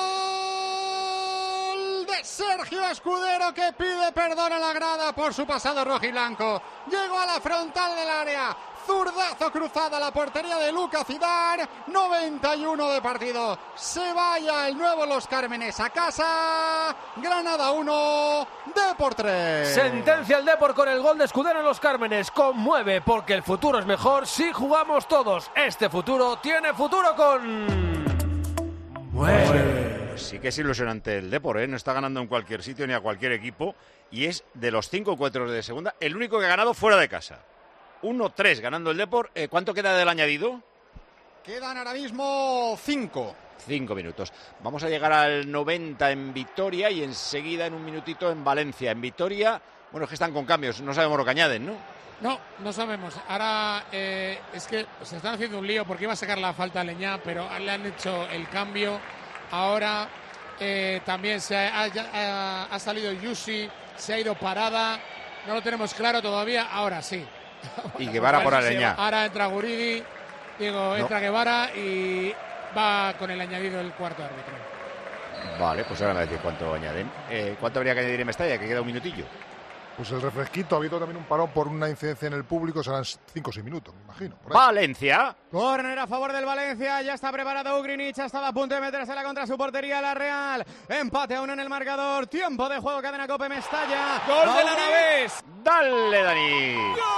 Sergio Escudero, que pide perdón a la grada por su pasado rojiblanco. Llegó a la frontal del área. Zurdazo cruzada a la portería de Lucas Zidane. 91 de partido. Se vaya el nuevo Los Cármenes a casa. Granada 1, Depor 3. Sentencia el Depor con el gol de Escudero en Los Cármenes. Conmueve porque el futuro es mejor si jugamos todos. Este futuro tiene futuro con... Mueve. Sí que es ilusionante el Depor, ¿eh? No está ganando en cualquier sitio ni a cualquier equipo, y es de los 5 encuentros de segunda el único que ha ganado fuera de casa. 1-3 ganando el Depor. ¿Cuánto queda del añadido? Quedan ahora mismo 5. 5 minutos. Vamos a llegar al 90 en Vitoria y enseguida en un minutito en Valencia. En Vitoria, bueno, es que están con cambios, no sabemos lo que añaden, ¿no? No sabemos. Ahora es que se están haciendo un lío porque iba a sacar la falta a Leñá, pero le han hecho el cambio. Ahora también ha salido Yusi, se ha ido Parada. No lo tenemos claro todavía. Ahora sí. Y Guevara por Aleñá. Ahora entra Guridi, entra Guevara y va con el añadido del cuarto árbitro. Vale, pues ahora me decir cuánto añaden. ¿Cuánto habría que añadir en Mestalla? Que queda un minutillo. Pues el refresquito, ha habido también un parón por una incidencia en el público, serán 5 o 6 minutos, me imagino. Valencia. Córner a favor del Valencia, ya está preparado Ugrinic, ha estado a punto de metérsela contra su portería la Real. Empate a 1 en el marcador, tiempo de juego, cadena COPE Mestalla. ¡Gol del Alavés! ¡Dale, Dani!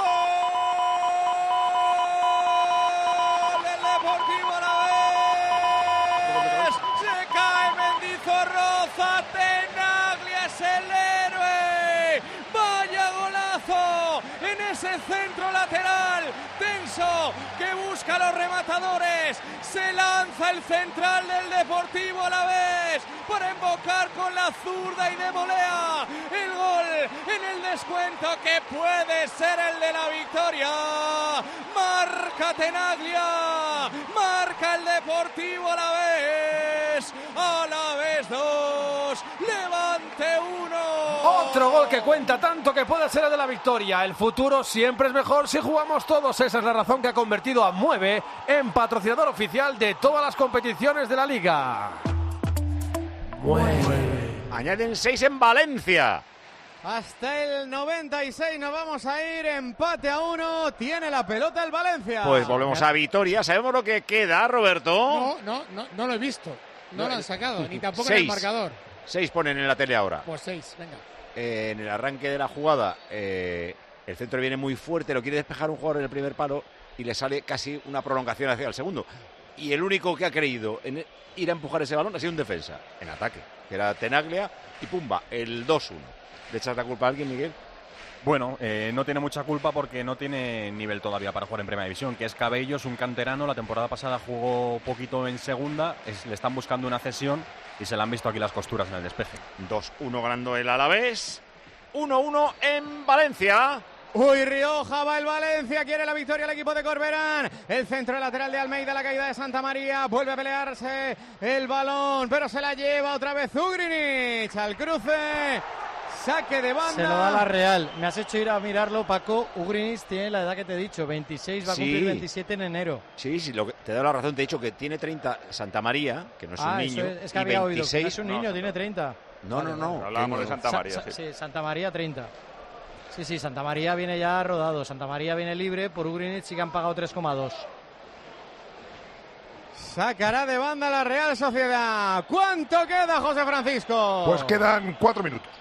¡Gol del Deportivo Alavés! Se cae Mendizorroza, Tenaglia es el héroe. ¡Vaya golazo! En ese centro lateral, tenso, que busca a los rematadores. Se lanza el central del Deportivo Alavés para embocar con la zurda y de volea el gol en el descuento que puede ser el de la victoria. Marca Tenaglia, marca el Deportivo Alavés. Alavés 2, Levante 1. Otro gol que cuenta tanto que puede ser el de la victoria. El futuro siempre es mejor si jugamos todos. Esa es la razón que ha convertido a Mueve en patrocinador oficial de todas las competiciones de la Liga. Mueve. Añaden 6 en Valencia. Hasta el 96 nos vamos a ir, empate a 1, tiene la pelota el Valencia. Pues volvemos a Vitoria, ¿sabemos lo que queda, Roberto? No lo he visto, no lo han sacado, ni tampoco 6, en el marcador. 6 ponen en la tele ahora. Pues 6, venga. En el arranque de la jugada, el centro viene muy fuerte, lo quiere despejar un jugador en el primer palo y le sale casi una prolongación hacia el segundo. Y el único que ha creído en ir a empujar ese balón ha sido un defensa, en ataque, que era Tenaglia, y pumba, el 2-1. ¿Le echas la culpa a alguien, Miguel? Bueno, no tiene mucha culpa porque no tiene nivel todavía para jugar en Primera División, que es Cabello, es un canterano, la temporada pasada jugó poquito en Segunda, le están buscando una cesión y se le han visto aquí las costuras en el despeje. 2-1 ganando el Alavés, 1-1 en Valencia. Uy, Rioja, va el Valencia, quiere la victoria el equipo de Corberán. El centro lateral de Almeida, la caída de Santa María, vuelve a pelearse el balón, pero se la lleva otra vez Ugrinic al cruce. Saque de banda. Se lo da la Real. Me has hecho ir a mirarlo, Paco. Ugrinic tiene la edad que te he dicho, 26, va a cumplir 27 en enero. Sí, te doy la razón. Te he dicho que tiene 30 Santa María, que no es un niño. Es que había 26, oído. No es un niño, no, tiene 30. No. Hablábamos de Santa María. Sí, Santa María 30. Sí, Santa María viene ya rodado. Santa María viene libre. Por Ugrinic sí que han pagado 3,2. Sacará de banda la Real Sociedad. ¿Cuánto queda, José Francisco? Pues quedan 4 minutos.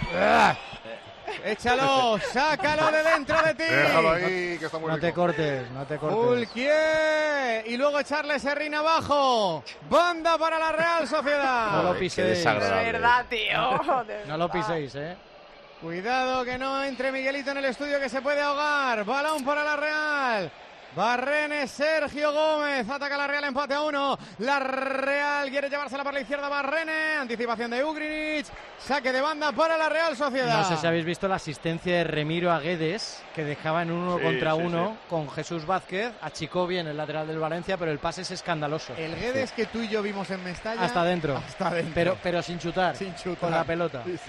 Échalo, sácalo de dentro de ti. Déjalo ahí, que está muy rico. No te cortes. Fulquier. Y luego echarle Serrín abajo. Banda para la Real Sociedad. No lo piséis. De verdad, tío. No lo piséis, Cuidado que no entre Miguelito en el estudio, que se puede ahogar. Balón para la Real. Barrene, Sergio Gómez, ataca la Real, empate a 1. La Real quiere llevársela para la izquierda, Barrene, anticipación de Ugrinic, saque de banda para la Real Sociedad. No sé si habéis visto la asistencia de Remiro a Guedes, que dejaba en 1 contra 1 con Jesús Vázquez, achicó bien el lateral del Valencia, pero el pase es escandaloso. El Guedes que tú y yo vimos en Mestalla. Hasta adentro. Pero sin chutar, con la pelota. Sí.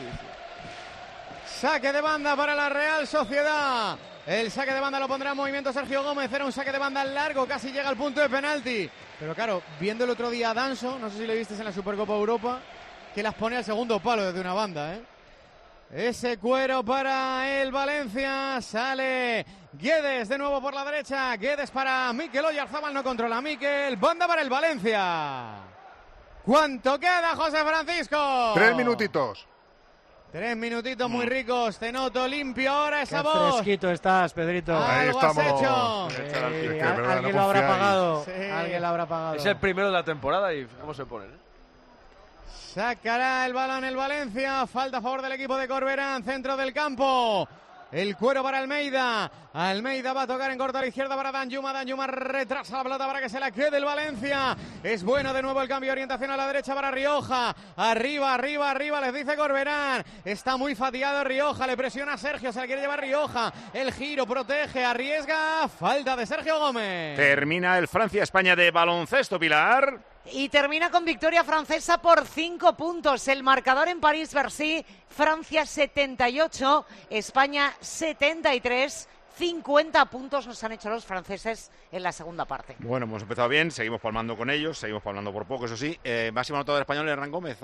Saque de banda para la Real Sociedad. El saque de banda lo pondrá en movimiento Sergio Gómez. Era un saque de banda largo, casi llega al punto de penalti. Pero claro, viendo el otro día a Danso, no sé si le viste en la Supercopa Europa, que las pone al segundo palo desde una banda, Ese cuero para el Valencia. Sale Guedes de nuevo por la derecha. Guedes para Mikel Oyarzabal, no controla Mikel. Banda para el Valencia. ¿Cuánto queda, José Francisco? 3 minutitos. 3 minutitos muy ricos, te noto limpio ahora esa Qué voz. Fresquito estás, Pedrito. Ahí estamos. Alguien lo habrá pagado. Alguien lo habrá pagado. Es el primero de la temporada y cómo se pone. Sacará el balón el Valencia, falta a favor del equipo de Corberán, centro del campo. El cuero para Almeida. Almeida va a tocar en corto a la izquierda para Danjuma. Danjuma retrasa la pelota para que se la quede el Valencia. Es bueno de nuevo el cambio de orientación a la derecha para Rioja. Arriba, les dice Corberán. Está muy fatigado Rioja. Le presiona a Sergio. Se la quiere llevar Rioja. El giro, protege, arriesga. Falta de Sergio Gómez. Termina el Francia-España de baloncesto, Pilar. Y termina con victoria francesa por 5 puntos. El marcador en París-Bercy, Francia 78, España 73. 50 puntos nos han hecho los franceses en la segunda parte. Bueno, hemos empezado bien, seguimos palmando con ellos, seguimos palmando por poco, eso sí. ¿Máximo anotador español Hernán Gómez?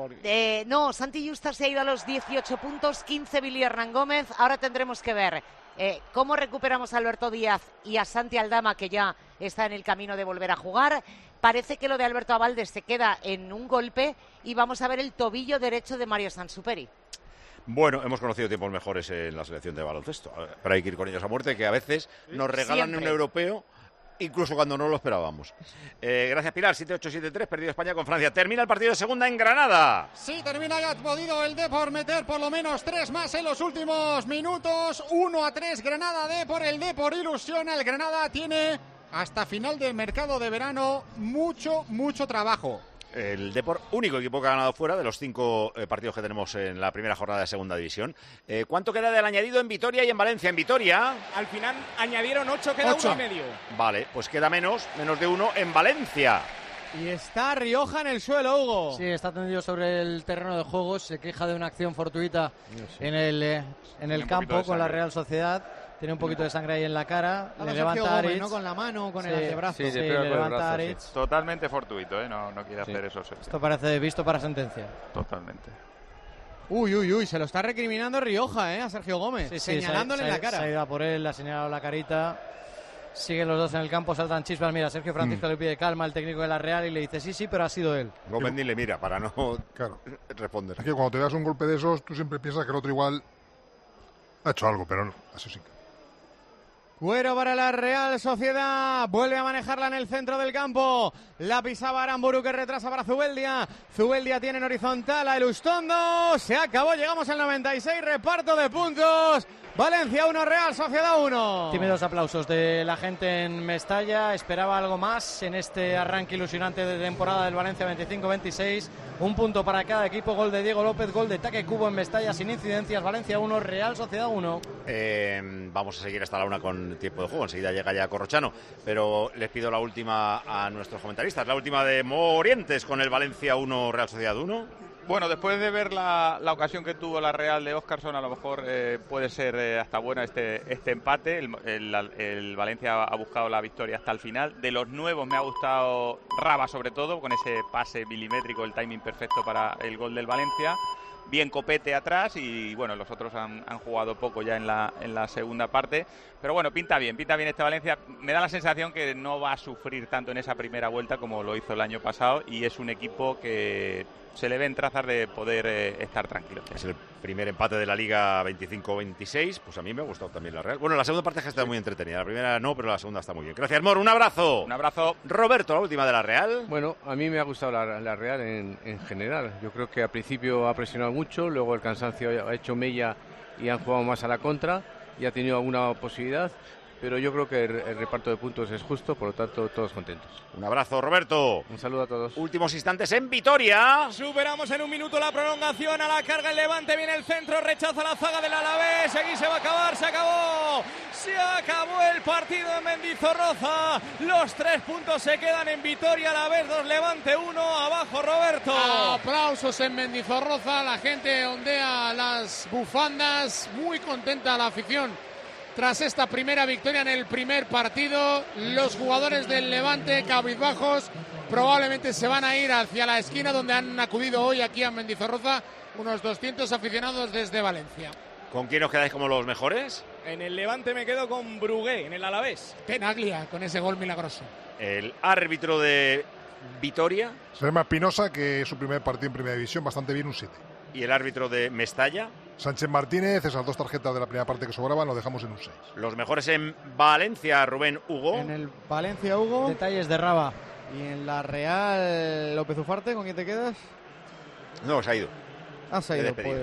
No, Santi Justa se ha ido a los 18 puntos, 15 Billy Hernán Gómez. Ahora tendremos que ver cómo recuperamos a Alberto Díaz y a Santi Aldama, que ya está en el camino de volver a jugar. Parece que lo de Alberto Abalde se queda en un golpe y vamos a ver el tobillo derecho de Mario Sansuperi. Bueno, hemos conocido tiempos mejores en la selección de baloncesto, pero hay que ir con ellos a muerte, que a veces nos regalan un europeo, incluso cuando no lo esperábamos. Gracias, Pilar. 7-8-7-3, perdido España con Francia. Termina el partido de segunda en Granada. Sí, termina, ya ha podido el Depor meter por lo menos 3 más en los últimos minutos. 1-3, Granada Depor. El Depor ilusiona. El Granada tiene hasta final del mercado de verano mucho trabajo. El Depor, único equipo que ha ganado fuera de los 5 partidos que tenemos en la primera jornada de segunda división. ¿Cuánto queda del añadido en Vitoria y en Valencia? En Vitoria, al final añadieron 8, queda 1,5. Vale, pues queda menos de 1 en Valencia. Y está Rioja en el suelo, Hugo. Sí, está tendido sobre el terreno de juego. Se queja de una acción fortuita en el campo con la Real Sociedad. Tiene un poquito de sangre ahí en la cara. Le levanta Aritz, ¿no? Con la mano, con el antebrazo. Sí, le levanta Aritz. Sí. Totalmente fortuito, no quiere hacer eso. Esto parece visto para sentencia. Totalmente. Uy, se lo está recriminando Rioja, a Sergio Gómez, señalándole en la cara. Se ha ido a por él, le ha señalado la carita. Siguen los dos en el campo, saltan chispas. Mira, Sergio Francisco le pide calma al técnico de la Real y le dice sí, pero ha sido él. Gómez ni le mira para no responder. Es que cuando te das un golpe de esos, tú siempre piensas que el otro igual ha hecho algo, pero no, así sí. Cuero para la Real Sociedad, vuelve a manejarla en el centro del campo, la pisaba Aramburu, que retrasa para Zubeldia. Zubeldia tiene en horizontal a Elustondo, se acabó, llegamos al 96, reparto de puntos, Valencia 1, Real Sociedad 1. Tímidos aplausos de la gente en Mestalla, esperaba algo más en este arranque ilusionante de temporada del Valencia 25-26, un punto para cada equipo, gol de Diego López, gol de Taque Cubo en Mestalla sin incidencias, Valencia 1, Real Sociedad 1. Vamos a seguir hasta la 1 con tiempo de juego, enseguida llega ya Corrochano, pero les pido la última a nuestros comentaristas, la última de Morientes con el Valencia 1, Real Sociedad 1. Bueno, después de ver la ocasión que tuvo la Real de Óscarson, a lo mejor puede ser hasta bueno este empate. El Valencia ha buscado la victoria hasta el final. De los nuevos me ha gustado Raba, sobre todo, con ese pase milimétrico, el timing perfecto para el gol del Valencia. Bien Copete atrás y bueno, los otros han jugado poco ya en la segunda parte, pero bueno, pinta bien este Valencia. Me da la sensación que no va a sufrir tanto en esa primera vuelta como lo hizo el año pasado y es un equipo que se le ven trazas de poder estar tranquilo. Es el primer empate de la Liga 25-26, pues a mí me ha gustado también la Real. Bueno, la segunda parte ha estado muy entretenida, la primera no, pero la segunda está muy bien. Gracias, Mor, un abrazo. Un abrazo. Roberto, la última de la Real. Bueno, a mí me ha gustado la Real en general. Yo creo que al principio ha presionado mucho, luego el cansancio ha hecho mella y han jugado más a la contra y ha tenido alguna posibilidad. Pero yo creo que el reparto de puntos es justo, por lo tanto, todos contentos. Un abrazo, Roberto. Un saludo a todos. Últimos instantes en Vitoria. Superamos en un minuto la prolongación, a la carga el Levante, viene el centro, rechaza la zaga del Alavés, aquí se va a acabar, se acabó. Se acabó el partido en Mendizorroza. Los 3 puntos se quedan en Vitoria, Alavés 2, Levante 1, abajo Roberto. Aplausos en Mendizorroza, la gente ondea las bufandas, muy contenta la afición. Tras esta primera victoria en el primer partido, los jugadores del Levante, cabizbajos, probablemente se van a ir hacia la esquina donde han acudido hoy aquí a Mendizorroza unos 200 aficionados desde Valencia. ¿Con quién os quedáis como los mejores? En el Levante me quedo con Brugué, en el Alavés. Tenaglia, con ese gol milagroso. El árbitro de Vitoria. Serma Espinosa, que es su primer partido en Primera División, bastante bien, un 7. ¿Y el árbitro de Mestalla? Sánchez Martínez, esas 2 tarjetas de la primera parte que sobraban, lo dejamos en un 6. Los mejores en Valencia, Rubén, Hugo. En el Valencia, Hugo. Detalles de Raba. Y en la Real, López Ufarte, ¿con quién te quedas? No, se ha ido. Se ha ido, pues...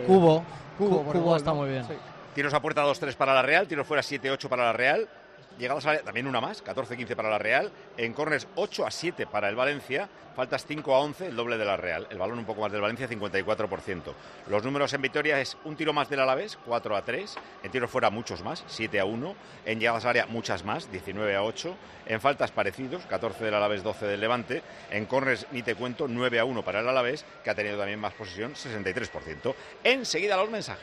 Cubo está muy bien. Sí. Tiros a puerta 2-3 para la Real, tiros fuera 7-8 para la Real. Llegadas a también una más, 14-15 para la Real. En córners 8-7 para el Valencia. Faltas 5-11, el doble de la Real. El balón un poco más del Valencia, 54%. Los números en Vitoria es un tiro más del Alavés, 4-3. En tiros fuera muchos más, 7-1. En llegadas al área muchas más, 19-8. En faltas parecidos, 14 del Alavés, 12 del Levante. En córners ni te cuento, 9-1 para el Alavés, que ha tenido también más posesión, 63%. Enseguida los mensajes.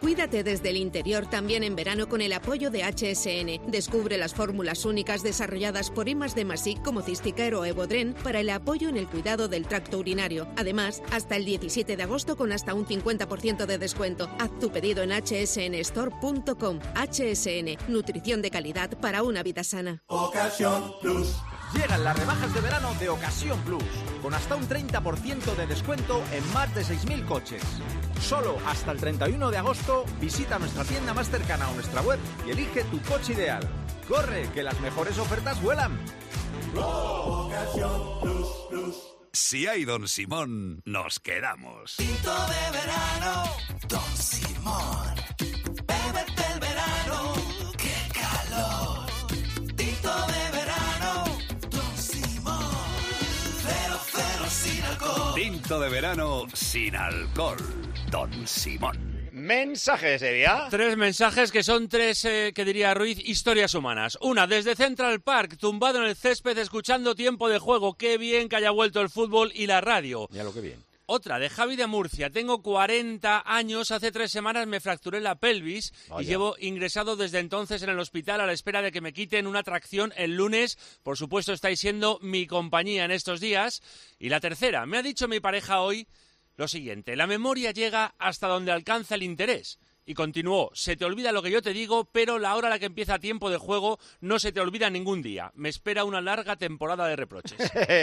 Cuídate desde el interior también en verano con el apoyo de HSN. Descubre las fórmulas únicas desarrolladas por I+D+I como Cisticare o Evodren para el apoyo en el cuidado del tracto urinario. Además, hasta el 17 de agosto con hasta un 50% de descuento. Haz tu pedido en hsnstore.com. HSN, nutrición de calidad para una vida sana. Ocasión Plus. Llegan las rebajas de verano de Ocasión Plus, con hasta un 30% de descuento en más de 6.000 coches. Solo hasta el 31 de agosto visita nuestra tienda más cercana o nuestra web y elige tu coche ideal. ¡Corre, que las mejores ofertas vuelan! Ocasión Plus, Plus. Si hay Don Simón, nos quedamos. Tinto de verano, Don Simón. Bébete el verano, qué calor. Tinto de verano, Don Simón. 0,0 sin alcohol. Tinto de verano sin alcohol. Don Simón. Mensajes, Evia. 3 mensajes que son 3, que diría Ruiz, historias humanas. Una, desde Central Park, tumbado en el césped escuchando Tiempo de Juego. Qué bien que haya vuelto el fútbol y la radio. Ya lo que bien. Otra, de Javi de Murcia. Tengo 40 años, hace 3 semanas me fracturé la pelvis. Vaya. Y llevo ingresado desde entonces en el hospital a la espera de que me quiten una tracción el lunes. Por supuesto, estáis siendo mi compañía en estos días. Y la tercera, me ha dicho mi pareja hoy lo siguiente: la memoria llega hasta donde alcanza el interés. Y continuó: se te olvida lo que yo te digo, pero la hora a la que empieza Tiempo de Juego no se te olvida ningún día. Me espera una larga temporada de reproches.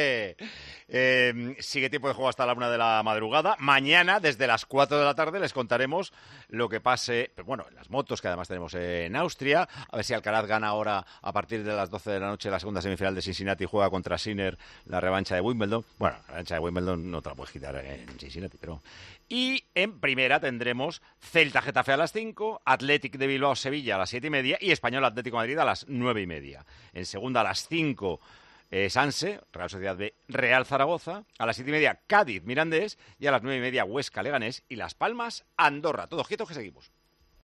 Sigue Tiempo de Juego hasta la 1 de la madrugada. Mañana, desde las 4 de la tarde, les contaremos lo que pase, bueno, en las motos, que además tenemos en Austria. A ver si Alcaraz gana ahora a partir de las 12 de la noche la segunda semifinal de Cincinnati y juega contra Sinner la revancha de Wimbledon. Bueno, la revancha de Wimbledon no te la puedes quitar en Cincinnati, pero... Y en primera tendremos Celta-Getafe a las 5, Athletic de Bilbao-Sevilla a las 7:30 y Español-Atlético de Madrid a las 9:30. En segunda a las 5, Sanse, Real Sociedad B, Real Zaragoza. A las 7:30, Cádiz-Mirandés y a las 9:30, Huesca-Leganés y Las Palmas-Andorra. Todos quietos que seguimos.